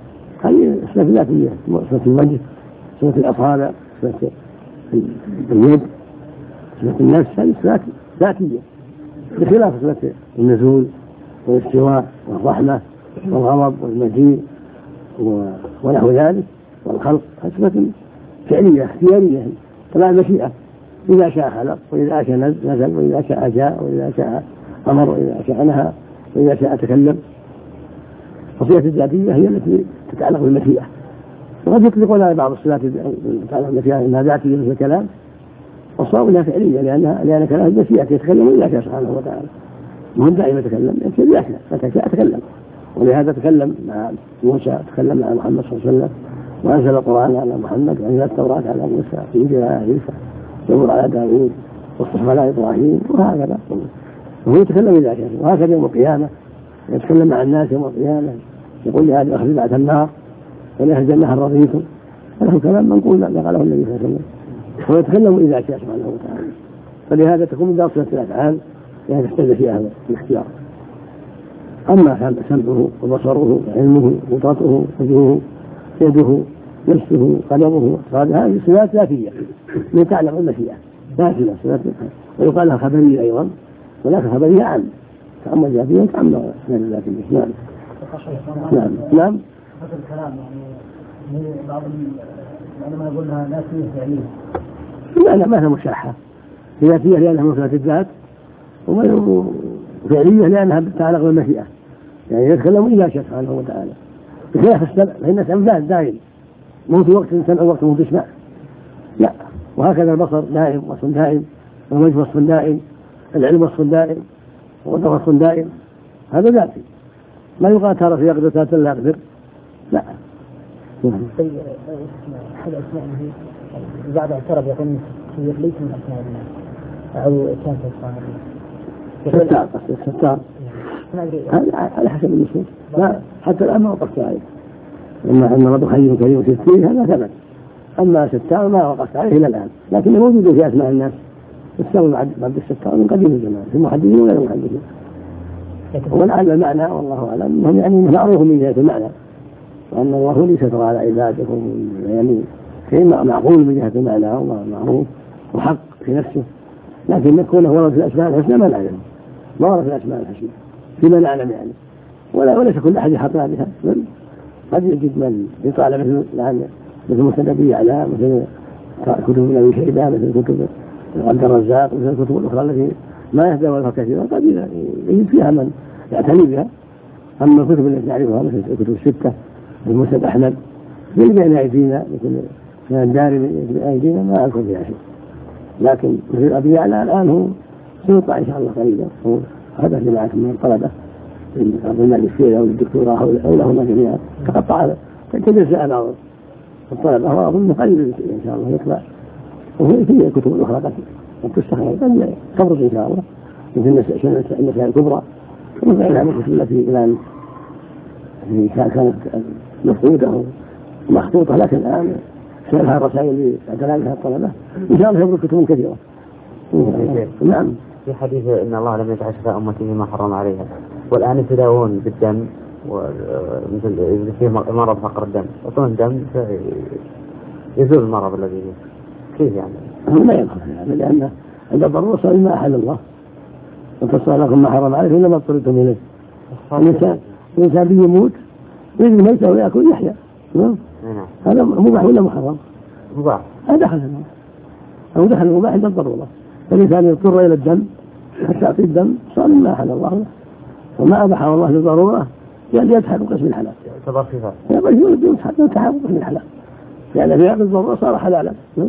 هذه صفات ذاتية، صفة الوجه، صفة الأصابع، صفة اليد، صفة النفس، هذه صفات ذاتية بخلاف صفة النزول والاستواء والرحمة والغضب والمجيء ونحو ذلك والخلق، صفة فعلية اختيارية تبع المشيئة، إذا شاء خلق وإذا شاء نزل وإذا شاء جاء وإذا شاء أمر وإذا شاء نهى وإذا شاء تكلم. الصفات الذاتية هي التي تتعلق بالمشيئة، وقد يطلقون على بعض الصفات تتعلق بالمشيئة إنها ذاتية مثل الكلام، والصواب انها فعلية لأن كلام المشيئة يتكلم إذا شاء سبحانه وتعالى، وهم دائما يتكلم لكن إذا شاء متى شاء تكلم، ولهذا تكلم مع موسى، تكلم مع محمد صلى الله عليه وسلم، وأنزل القرآن على محمد، وأنزل التوراة على موسى، وإنجيل على عيسى، زبور على داوود، والصحف على إبراهيم، وهكذا. وهو يتكلم إذا شاء، وهكذا يوم القيامة يتكلم مع الناس يوم القيامة، يقول لهذا أخذ بعد النار ولا الجنة رضيتم، هذا كلام منقول ما قاله النبي صلى الله عليه وسلم، هو يتكلم إذا شاء سبحانه وتعالى. فلهذا تكون من صفة الأفعال يعني تحتاج فيها الاختيار. أما كان سمعه وبصره وعلمه وقدرته وجهه يده نفسه قلمه هذه صفات ذاتية من تعلم المشيئة ذاتية صفات، ويقال لها خبرية أيضا، ولكن خبرية عام، تعمل ذاتية تعمل ذاتية. نعم نعم نعم. هذا الكلام يعني بعض العلماء يقول لها ذاتية فعلية. لا ما هي مشاحة، ذاتية لأنها من صفات الذات، وفعلية لأنها تتعلق بالمشيئة، يعني يتكلم إذا شاء سبحانه وتعالى. بخلاف السمع فإن السمع دائم، مو في وقت سمع ووقت مو تسمع، لا. وهكذا البصر دائم وصف دائم، والوجه وصف دائم، العلم وصف دائم، والقدرة وصف دائم، هذا ذاتي، ما يقال ترى في يقدر تاتل لا يقدر، لا. طيب أحد أسمائه بعد اعترف يقول ليس من أسماء الله أو كان ستار، ستار على حسب النصوص، لا حتى الآن ما وقفت عليه، إما أن رب خير كريم وستير هذا ثبت، أما ستار ما وقفت عليه إلى الآن، لكنه موجود في أسماء الناس، يستوي عبد الستار من قديم الزمان في المحدثين ولا المحدثين، ولعل المعنى والله أعلم أنهم يعني معروف من جهة المعنى، وأن الله ليس ستر على عباده، يعني شيء معقول من جهة المعنى والله معروف وحق في نفسه، لكن يكون ورد في الأسماء الحسنى ما نعلم، ما ورد في الأسماء الحسنى فيما نعلم يعني، وليس كل أحد يحاط بها، قد يجد من يطالع مثل مسند أبي يعلى، مثل كتب ابن أبي شيبة، مثل كتب عبد الرزاق، مثل الكتب الأخرى التي ما يهدى كثيرا، قد يجد فيها من يعتني بها. أما الكتب التي نعرفها مثل الكتب الستة، مثل مسند أحمد اللي بين أيدينا، مثل الدارمي بين أيدينا ما أذكر فيها شيء، لكن مثل أبي يعلى الآن هو سيطلع إن شاء الله قريبا، هذا جماعة من الطلبة من الماجستير أو الدكتوراه أو لهما جميعا تقطع تجزأ بعض الطلبة، وأظن قريب إن شاء الله يطلع، وهي في كتب أخرى قد تستخدم قد تبرز إن شاء الله، مثل النساء الكبرى ومثل الكتب التي الآن كانت مفقودة ومخطوطة، لكن الآن سألها الرسائل لها الطلبة إن شاء الله يبرز كتب كثيرة. نعم. في حديث إن الله لم يجعل شفاء أمته ما حرم عليها، والآن يتداوون بالدم، ومثل إذا فيه مرض فقر الدم يعطون الدم يزول المرض الذي فيه، كيف يعني؟ هو لا يدخل يعني، لأن عند الضرورة صار ما أحل الله وتصار لكم ما حرم عليكم إلا ما اضطررتم إليه. الإنسان بيموت ويجب ميته ويأكل يحيا، هذا مباح ولا محرم؟ مباح. هذا دخل المباح، أو دخل المباح عند الضرورة، فالإنسان يضطر إلى الدم حتى يعطي الدم صار ما أحل الله، وما أباحه الله للضرورة يعني يتحقق قسم الحلال. يعتبر صفات. يتحقق قسم الحلال، يعني في هذه الضرورة صار حلالا.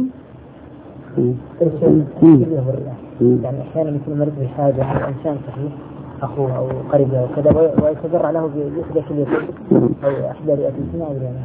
يعني أحيانا يكون مريض بحاجة أو إنسان صحيح أخوه أو قريبه وكذا ويتبرع له بإحدى كليته أو إحدى رئتين ما أدري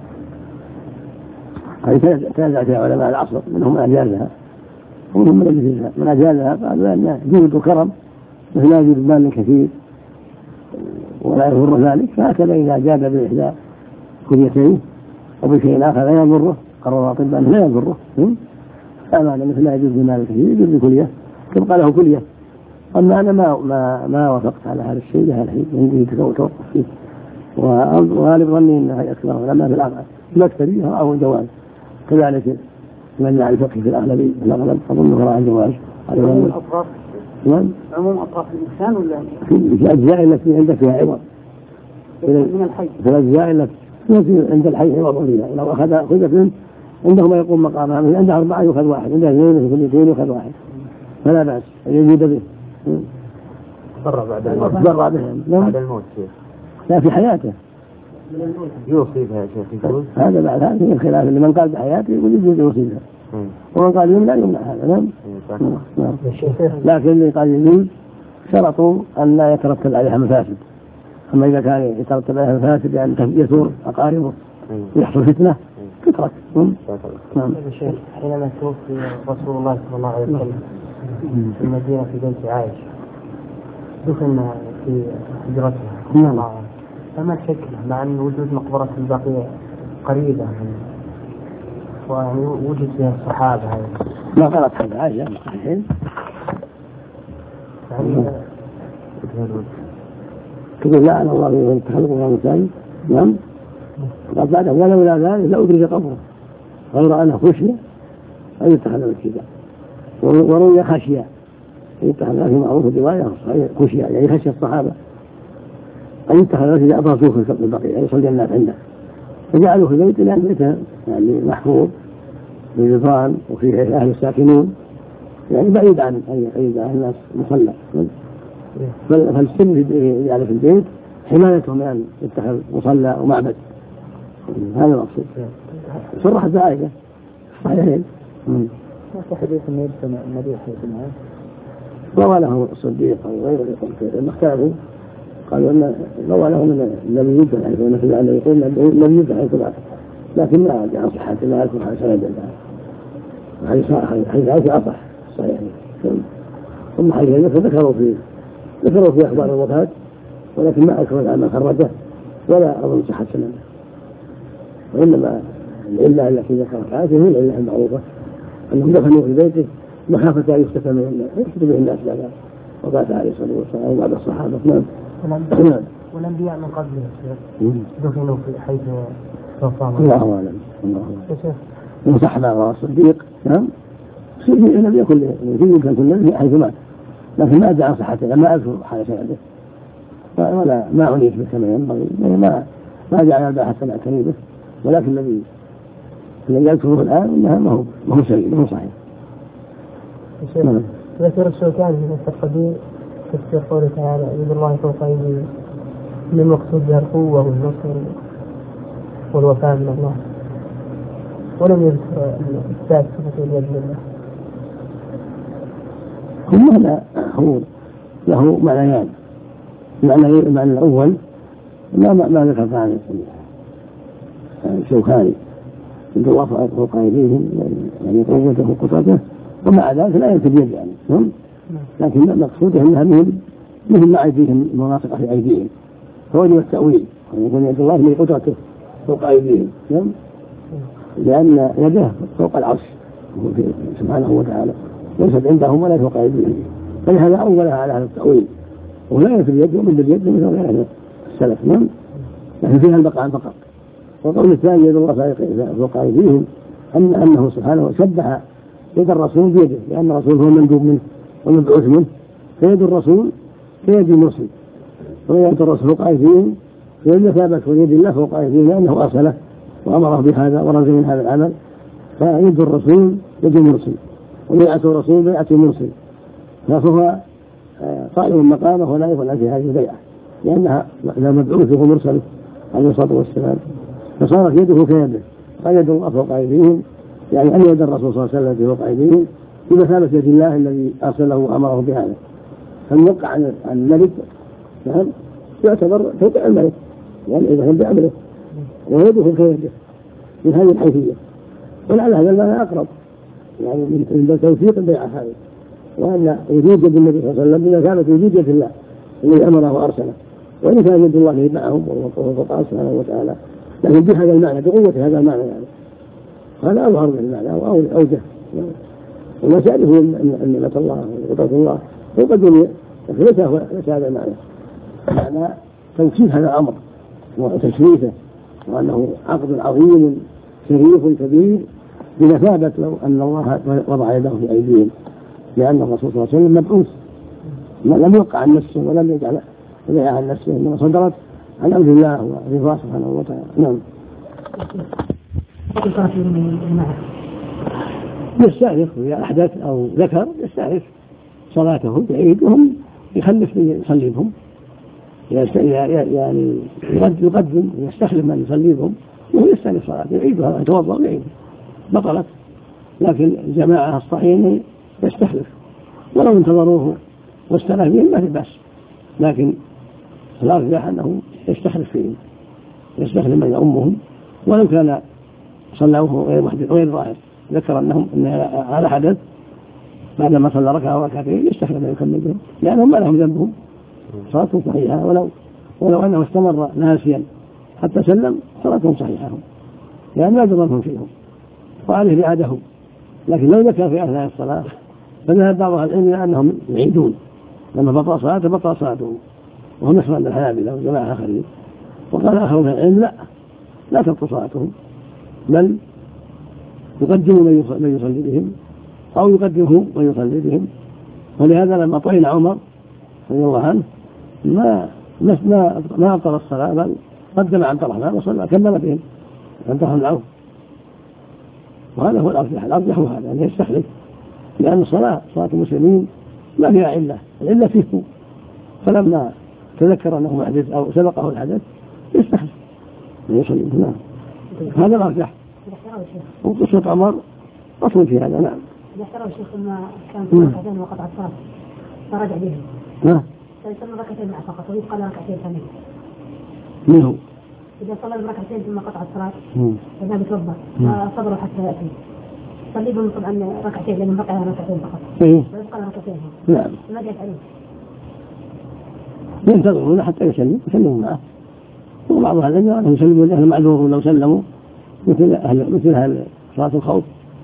هذه تنازع فيها علماء العصر، منهم من أجازها ومنهم من أجازها. من أجازها قالوا أن جود وكرم مثل لا يوجد مال كثير ولا يضر ذلك، فهكذا إذا جاد بإحدى كليتين أو بشيء آخر لا يضره، قرر الأطباء لا يضره، أما مثل لا يجوز بمال كثير يجوز بكلية تبقى له كلية. أما أنا ما وافقت على هذا الشيء لها الحين عندي توقف فيه، وغالب ظني أنها أكثر العلماء في الأغلب المكتبي أو الجواز، كذلك من يعرف الفقه في الأغلب أظنه رأى الجواز. عموم أطراف نعم عموم أطراف الإنسان ولا في الأجزاء التي عندك فيها عوض من الحي؟ في الأجزاء التي عند الحي عوض فيها، لو أخذ اثنين عنده ما يقوم مقامها، عنده 4 يؤخذ واحد، عنده 2 في كل 2 يؤخذ واحد، فلا بأس أن يجود به. برا بعد الموت. برا به بعد الموت شيخ. لا في حياته يوصي بها يا شيخ يجوز. هذا بعد هذه الخلاف اللي من قال بحياته يقول يجوز يوصي بها، ومن قال يمنع يمنع هذا. نعم. لكن اللي قال يجوز شرطوا أن لا يترتب عليها مفاسد. أما إذا كان يترتب عليها مفاسد يعني يثور أقاربه يحصل فتنة تترك. نعم. حينما توفي رسول الله صلى الله عليه وسلم في المدينة في بيت عائشة دفن في حجرتها، فما الحكمة مع أن وجود مقبرة البقيع قريبة ويعني وجد فيها الصحابة؟ ما قالت هذا عائشة الحين تقول لا أنا الله من تخلق الله ثاني. نعم. قال بعده ولولا ذلك لأدرج قبره، غير أنه خشية أن يتخذ الكتاب، وروي خشية أن يتخذ في معروف الرواية خشية يعني خشية الصحابة أن يتخذ الكتاب أبرزوه في البقيع يعني يصلي الناس عنده، فجعلوا في البيت لأن بيته يعني محفوظ بالجدران وفيه أهل الساكنون يعني بعيد عن الناس مصلى، فالسن يعني في البيت حمايته من أن يتخذ مصلى ومعبد. هذا المقصود. صرحت عائشة صحيحين. ما في حديث أن يدفن النبي في الجماعة؟ روى له الصديق أو غيره لما اختلفوا قالوا أن روى له من لم يدفن حيث أنه يقول لم يدفن حيث الآخر، لكن ما أعرف عن صحته ما أعرف عن سند حيث عائشة أصح صحيح. ثم حيث ذكروا في أخبار الوفاة ولكن ما أذكر الآن خرجه ولا أظن صحة سنده، وإنما العلة التي ذكرت عائشة هي العلة المعروفة أنهم دفنوا في بيته مخافة أن يختفى به الناس بعد وفاة عليه الصلاة والسلام وبعد الصحابة. نعم. والأنبياء من قبله دفنوا في حيث توفاهم. الله أعلم. وصحنا الصديق. نعم. الصديق لم يكن يمكن كل حيث مات، لكن ما أدعى صحته ما أذكر حال سنده ولا ما عنيت به كما ينبغي، ما جعل الباحث سمع كريمه، ولكن الذي يذكره الآن أنها ما هو سليم ما هو صحيح. ذكر الشوكاني في نفس القديم تفسير قوله تعالى يد الله فوق أيديهم، من المقصود بها القوة والنصر والوفاء من الله، ولم يذكر إثبات صفة اليد لله. كل هذا هو له معنيان. المعنى الأول ما ذكرت عن الشوكاني عند الله فوق أيديهم يعني قوته وقدرته، ومع ذلك لا ينفي اليد يعني، لكن مقصوده أنها مثل ما أيديهم مناطق في أيديهم، فوجب التأويل يقول يد الله من قدرته فوق أيديهم، لأن يده فوق العرش سبحانه وتعالى ليست عندهم ولا فوق أيديهم، فلهذا أولها على هذا التأويل، ولا ينفي اليد ومن اليد مثل غير السلف. لكن فيها البقاء فقط. والقول الثاني يد الله فوق أيديهم أنه سبحانه شبه يد الرسول بيده، لأن الرسول هو المندوب منه والمبعوث منه، فيد الرسول كيد المرسل، ويد الرسول فوق أيديهم فيد ثابت ويد الله فوق أيديهم لأنه أرسله وأمره بهذا ورزق من هذا العمل، فيد الرسول يد المرسل وبيعة الرسول بيعة المرسل، فهو قائم مقامه ولا يفعل في هذه البيعة لأنها لا مبعوث وهو مرسل عليه الصلاة والسلام، فصارت يده كيده، فيد الله فوق أيديهم يعني أن يد الرسول صلى الله عليه وسلم فوق أيديهم بمثابة يد الله الذي أرسله وأمره بهذا، فالوقع عن الملك نعم يعتبر توقع الملك يعني إذا هم بأمره ويده كيده من هذه الحيثية، ولعل هذا المعنى أقرب يعني من توثيق البيعة هذه، وأن وجود يد النبي صلى الله عليه وسلم بمثابة وجود يد الله الذي أمره وأرسله، وإن كان يد الله معهم وفوق سبحانه وتعالى، لكن بهذا المعنى بقوة هذا المعنى يعني هذا أظهر من المعنى وأوجه، وما تعرفه أن نعمة الله وقدرة الله فوق الدنيا، لكن ليس هذا المعنى، معنى توكيد هذا الأمر وتشريفه، وأنه عقد عظيم شريف كبير بمثابة لو أن الله وضع يده في أيديهم، لأن الرسول صلى الله عليه وسلم مبعوث لم يوقع عن نفسه ولم يجعل يدعي عن نفسه، إنما صدرت عن أمر الله ورضاه سبحانه وتعالى. نعم. يستعرف إذا أحدث أو ذكر يستعرف صلاته يعيد وهم يخلف يصلي بهم، يعني يقدم ويستخلف من يصلي بهم وهو يستعرف صلاته يعيدها يتوضأ ويعيد بطلت. لكن الجماعة الصحيحين يستخلف ولو انتظروه واستلف بهم ما في بأس، لكن الأرجح أنه يستخلف فيهم، يستخلف من يؤمهم ولو كان صلوه غير ظاهر. ذكر أنهم على حدث بعدما صلى ركعة وركعتين يستخلف من يكمل بهم لأنهم ما لهم ذنبهم، صلاتهم صحيحة ولو أنه استمر ناسيا حتى سلم صلاتهم صحيحة لأن لا ذنبهم فيهم وعليه إعادهم. لكن لو ذكر في أثناء الصلاة فذهب بعض العلم إلى أنهم يعيدون لما بطل صلاته وهم يخرج من الحنابلة وجماعة آخرين، وقال آخر من العلم لا تبطل صلاتهم بل يقدموا من يصلي بهم أو يقدمه من يصلي بهم. ولهذا لما طعن عمر رضي الله عنه ما أبطل الصلاة بل قدم عبد الرحمن وصلى كمل بهم عبد الرحمن العوف. وهذا هو الأرجح هو هذا أن يستخلف، لأن صلاة المسلمين ما فيها علة، العلة فيه، فلما تذكر أنه محدث أو سبقه الحدث يستخلف ويصلي بهم. هذا الأرجح. وقصة عمر أصل في هذا. نعم. إذا احترم الشيخ ما كان في ركعتين وقطع الصلاة فرجع بهم فيصلي ركعتين مع فقط ويبقى له ركعتين ثانيين. منه إذا صلى ركعتين ثم قطع الصلاة فذهب يتوضأ فصبروا حتى يأتي صلي بهم طبعا ركعتين لأنهم بقى ركعتين فقط ويبقى له ركعتين. نعم. ماذا يفعلون؟ ينتظرون حتى يسلموا معه، وبعض أهل العلم يسلمون أهل معذور لو سلموا مثل أهل صلاة الخوف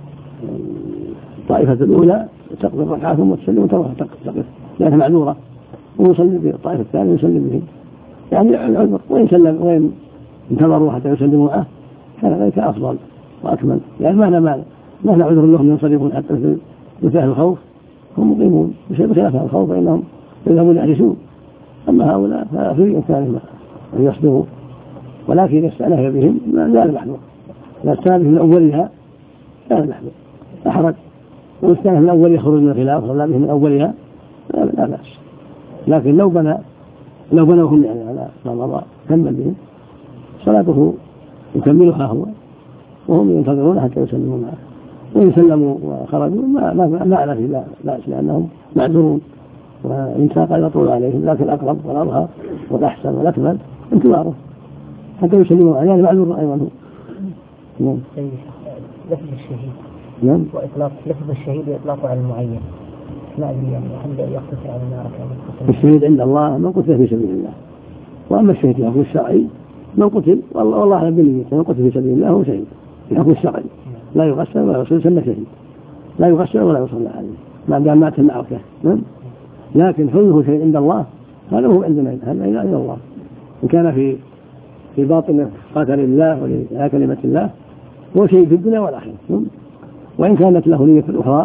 الطائفة الأولى تقضي الركعة ثم تسلم وتروح تقف لأنها معذورة، ويصلي بالطائفة الثانية يسلم بهم يعني العذر، وإن انتظروا حتى يسلموا معه كان ذلك أفضل وأكمل، يعني مهنا عذر لهم ينصرفون حتى مثل أهل الخوف هم مقيمون بخلاف أهل الخوف فإنهم يذهبون يحرسون. أما هؤلاء ففي إمكانهم أن يصبروا، ولكن إذا استأنف بهم لا المحذور، إذا استأنف من أولها لا المحذور أحرج، واستأنف من أول يخرج من الخلاف صلى به من أولها لا بأس. لكن لو بنوهم يعني على ما مضى كمل بهم صلاته يكملها هو وهم ينتظرون حتى يسلموا معه، وإن سلموا وخرجوا ما على في بأس لأنهم معذورون وإن قد يطول عليهم، لكن الأقرب والأظهر والأحسن والأكمل انتظاره حتى يسلموا معه يعني معذور أيضا هو. نعم. لفظ الشهيد نعم. وإطلاق لفظ الشهيد وإطلاقه على المعين ما أدري يعني هل يقتصر على النار كامل؟ الشهيد عند الله من قتل في سبيل الله، وأما الشهيد في الحكم الشرعي من قتل والله أعلم بنيته من قتل في سبيل الله هو شهيد في الحكم الشرعي، لا يغسل ولا يصلى يسمى شهيد، لا يغسل ولا يصلى عليه ما دام مات المعركة. لكن حلمه شيء عند الله هذا هو عندنا، هذا إلى الله إن كان في باطن قاتل الله ولله كلمة الله هو شيء في الدنيا والآخرة، وإن كانت له نية الأخرى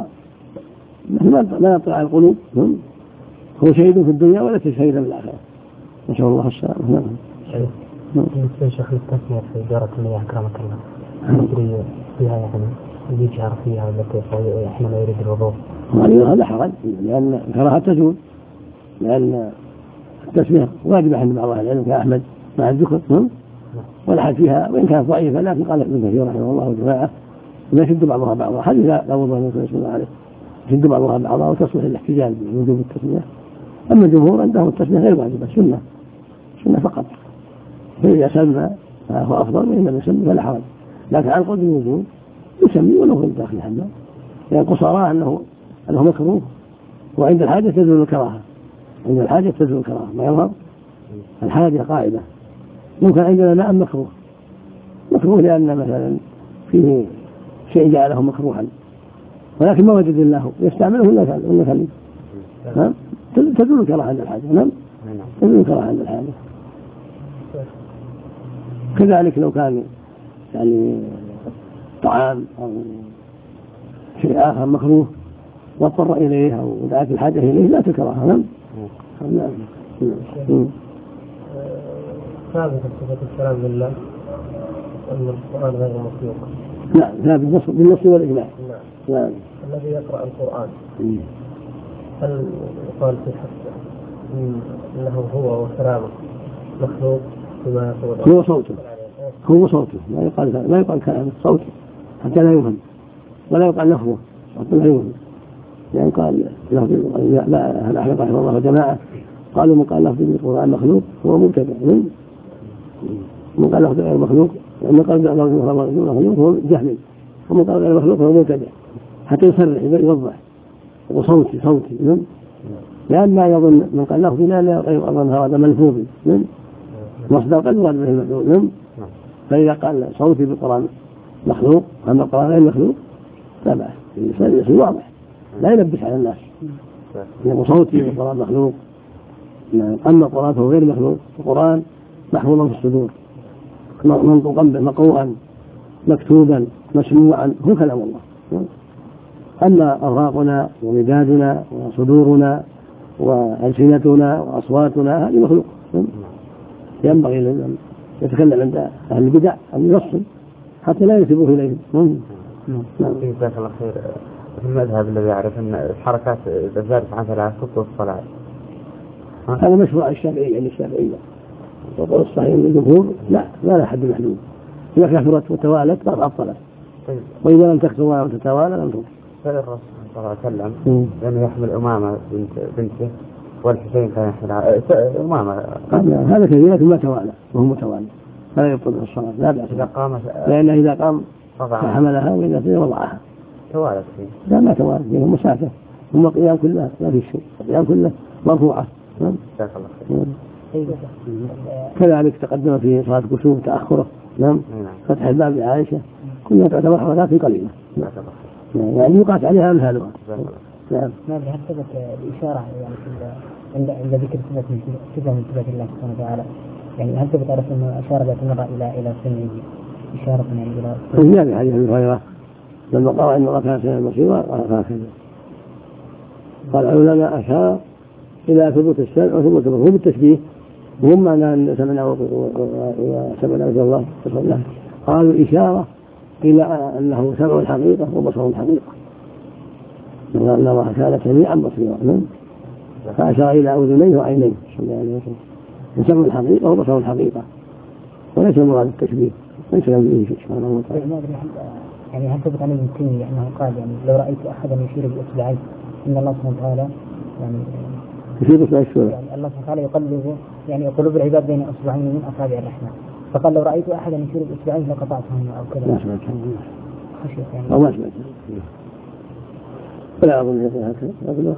لا يطلع القلوب هو شهيد في الدنيا وليس شهيدا في الآخرة، نسأل الله السلامة. بالنسبة لشيخ التسمية في دورة المياه أكرمك الله ندري فيها يعني اللي يجهر فيها ولا كيف حينما يريد الوضوء؟ هذا حرج لأن الكراهة تزول، لأن التسمية واجبة عند بعض أهل العلم كأحمد مع الذكر والحد فيها وإن كانت ضعيفة، لكن قال ابن كثير رحمه الله وجماعة لا يشد بعضها بعضا حتى لا وضوء من بسم الله عليه يشد بعضها بعضا وتصلح الاحتجاج بوجوب التسمية. أما الجمهور عندهم التسمية غير واجبة سنة فقط، فإذا سمى فهو أفضل وإن لم يسمي فلا حرج، لكن على قدر الوجود يسمي ولو في داخل الحمام، لأن قصارى أنه مكروه وعند الحاجة تزول الكراهة، عند الحاجة تزول الكراهة ما يظهر الحاجة قاعدة. ممكن عندنا ماء مكروه لأن مثلا فيه شيء جعله مكروها ولكن ما وجد الله يستعمله ولا يخليه تزول الكراهة عند الحاجة. نعم تزول الكراهة عند الحاجة. كذلك لو كان يعني طعام أو شيء آخر مكروه واضطر إليه أو دعت الحاجة إليه لا تكره. نعم. ثابت صفة الكلام بالله أن القرآن غير مخلوق. نعم ثابت بالنص والإجماع. نعم. الذي يقرأ القرآن هل يقال في حقه أنه هو وكلامه مخلوق بما يقول؟ هو صوته ما يقال كلامه صوته حتى لا يفهم ولا يقال لفظه حتى لا يفهم. يعني قال لفظ هذا أحمد رحمه الله وجماعة قالوا من قال لفظ القرآن مخلوق هو مبتدع. من قال لفظ غير مخلوق من قال لفظ مخلوق هو جهل ومن قال غير مخلوق هو مبتدع حتى يصرح يوضح وصوتي لأن ما يظن من قال لفظ لا يظن هذا ملفوظ مصدر قد يراد به المدلول. فإذا قال صوتي بالقرآن مخلوق أما القرآن غير مخلوق لا بأس يصير واضح لا يلبس على الناس. يعني صوتي بالقرآن مخلوق أما القرآن فهو غير مخلوق. القرآن محفوظا في الصدور منطوقا به مقروءا مكتوبا مسموعا هو كلام الله. أما أوراقنا ومدادنا وصدورنا وألسنتنا وأصواتنا هذه مخلوق. ينبغي أن يتكلم عند أهل البدع أن يفصل حتى لا ينسبوه إليهم. جزاك الله خير. في المذهب الذي يعرف أن الحركات إذا زادت عن 3 تبطل الصلاة هذا مشروع الشافعي يعني الشافعية وقول الصحيح من الجمهور لا لا حد محدود. إذا كثرت وتوالت فقد أبطلت وإذا لم تكثر وتتوالى لم تبطل. الرسول صلى الله عليه وسلم لأنه يحمل أمامة بنته والحسين كان يحمل أمامة هذا كثير لكن ما توالى وهو متوالى فلا يبطل الصلاة لا بأس لأنه إذا قام فحملها وإذا فيه وضعها توالت لا ما توالى لأنه مسافة ثم قيام كلها لا في شيء قيام كلها مرفوعة. جزاك الله خير. كذلك تقدم في صلاة الكسوف تأخره فتح الباب لعائشة كلها تعتبر حركات قليلة يعني يقاس عليها من هذا. نعم. هل ثبت الإشارة يعني عند ذكر صفة من صفات الله سبحانه وتعالى يعني هل ثبت على أنه أشار ذات مرة إلى سمعه إشارة يعني إلى في حديث أبي هريرة لما قال إن الله كان سميعا بصيرا قال هكذا. قال العلماء أشار إلى ثبوت السمع وثبوت البصر بالتشبيه وهم معنى أن سمعنا وسمعنا رسول الله صلى الله عليه وسلم قالوا إشارة إلى أنه سمع الحقيقة وبصر الحقيقة أن الله كان سميعا بصيرا فأشار إلى أذنيه وعينيه صلى الله عليه وسلم سمع الحقيقة وبصر الحقيقة وليس مراد التشبيه ليس له به شيء سبحانه وتعالى. يعني هل ثبت عن ابن تيمية أنه قال يعني لو رأيت أحدا يشير بإصبعيه إن الله سبحانه وتعالى يعني يشير بإصبع الشورى يعني الله سبحانه وتعالى يقلب يعني قلوب العباد بين أصبعين من أصابع الرحمن فقال لو رأيت أحدا يشير بإصبعيه لقطعتهم أو كذا. لا سمعت خشية يعني أو ما سمعت ولا أظن يقول هكذا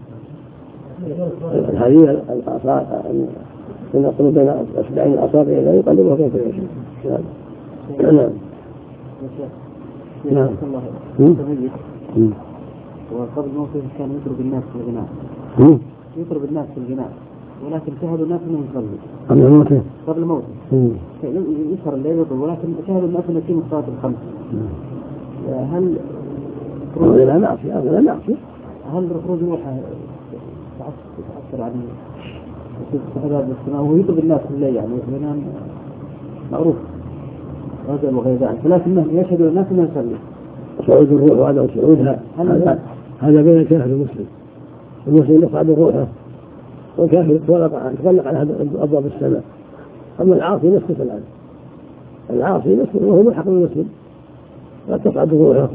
هذه الأصابع إن قلوب بين أصبعين الأصابع لا يقلبها كيف يشاء. نعم. نعم. وقبل موته كان يضرب الناس في الغناء يضرب الناس في الغناء ولكن شهدوا الناس انه يصلي قبل موته يسهر الليل يضرب ولكن شهدوا الناس انه يقيم الصلاه الخمس. هل لا نعصي هل خروج روحه تأثر على استعداد السماء وهو يضرب الناس في الليل يعني غناء معروف رجل وغير ذلك ولكنه يشهد الناس انه يصلي. صعود الروح وعدم صعودها هذا بين الكافر والمسلم. المسلم يصعد روحه والكافر يتغلق على أبواب السماء. أما العاصي يسكت الآن العاصي يسكت وهو ملحق بالمسلم لا تصعد روحه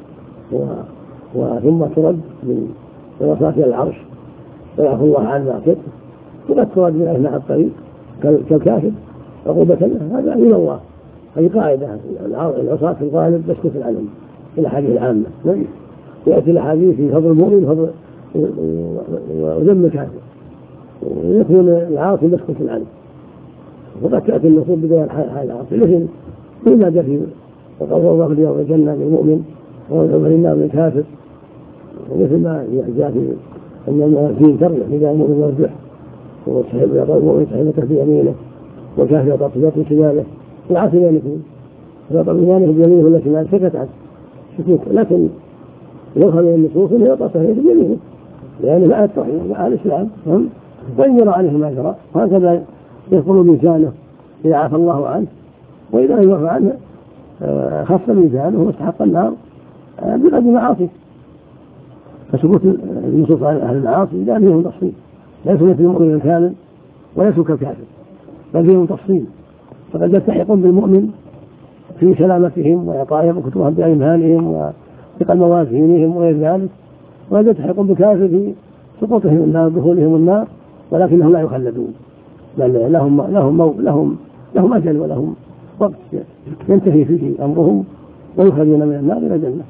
ثم ترد من وصلت إلى العرش ويعفو الله عن معصيته وقد ترد من أثناء الطريق كالكافر عقوبة له. هذا من الله. هذه قاعدة العصاة في الغالب تسكت العلم في الأحاديث العامة. يأتي الأحاديث في فضل المؤمن وذم الكافر ويكون العاصي يسكت العلم وقد تأتي النصوص بداية حال العاصي مثل ما جاء في وقال الله في اليوم الجنة للمؤمن ويوم النار للكافر ومثل ما جاء في أن فيه ترجح إذا المؤمن يرجح ويقول المؤمن صحيفته في يمينه والكافر يضع صفاته شماله العاصي يملكون يعطى بيمانه بيمينه ولا شمال سكت عنه سكوت، لكن يؤخذ من النصوص انه يعطى صحيح بيمينه لأنه مع التوحيد مع الإسلام وإن يرى عليه ما جرى، وهكذا يدخل ميزانه إذا عفى الله عنه، وإذا لم يعفى عنه خف ميزانه واستحق النار بقدر معاصيه. فسكوت النصوص على أهل المعاصي لا فيهم تفصيل، ليسوا مثل المؤمن الكامل وليسوا كالكافر، بل فيهم تفصيل، فقد يلتحقون بالمؤمن في سلامتهم وإعطائهم كتبهم بأيمانهم وثقل موازينهم وغير ذلك، وقد يلتحقون بالكافر في سقوطهم النار دخولهم النار، ولكنهم لا يخلدون، بل لهم أجل ولهم وقت ينتهي فيه أمرهم ويخرجون من النار إلى الجنة.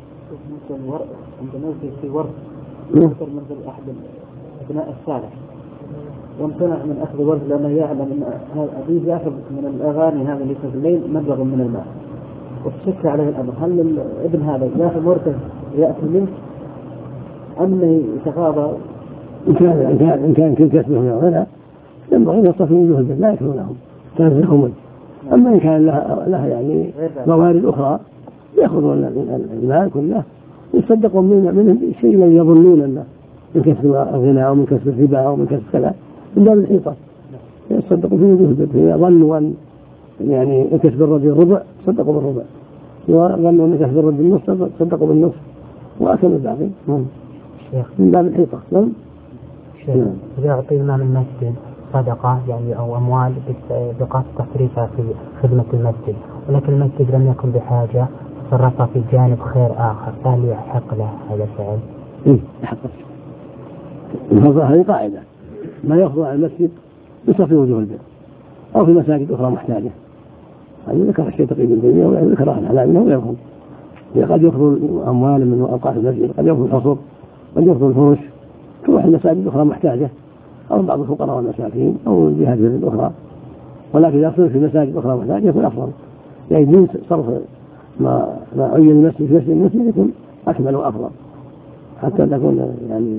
عندما في ورث يذكر مثل أحد أبناء الصالح وامتنع من أخذ ورث لأنه يعلم أن أبيه يأخذ من الأغاني هذا اللي في الليل مبلغ من المال، وتشك عليه الأمر، هل الابن هذا يأخذ ورثه يأكل منه أم يتغاضى؟ إن كان كل كسبه من الغنى ينبغي أن يصطفي وجوه البيت لا يكفر لهم تنزلهم. أما إن كان لها يعني موارد أخرى يأخذون المال كله يصدقون من الشيء الذي يظنون أنه من كسب الغنى أو من كسب الربا أو من كسب كذا من باب الحيطة، يصدقوا في وجوه البيت. يظنوا أن يعني كسب الرجل الربع صدقوا بالربع، يظنوا أن كسب الرجل النصف صدقوا بالنصف، وأكلوا الباقي من باب الحيطة. إذا أعطينا من المسجد صدقة يعني أو أموال بقصد تصريفها في خدمة المسجد، ولكن المسجد لم يكن بحاجة تصرفها في جانب خير آخر، فهل يحق له هذا الفعل؟ يحق. هذه قاعدة، ما يخضع المسجد يصفي وجوه البيت أو في مساجد أخرى محتاجة. هذا ذكر الشيء تقي بن تيمية وذكر عن علامه ويفهم. قد يخضع أموال من أوقات المسجد، قد يخضع الحصر، قد يخضع الفروش، تروح المساجد أخرى محتاجة أو بعض الفقراء والمساكين أو الجهات الأخرى، ولكن إذا صرف في مساجد أخرى محتاجة يكون أفضل، يعني من صرف ما عين المسجد في المسجد يكون أكمل وأفضل، حتى تكون يعني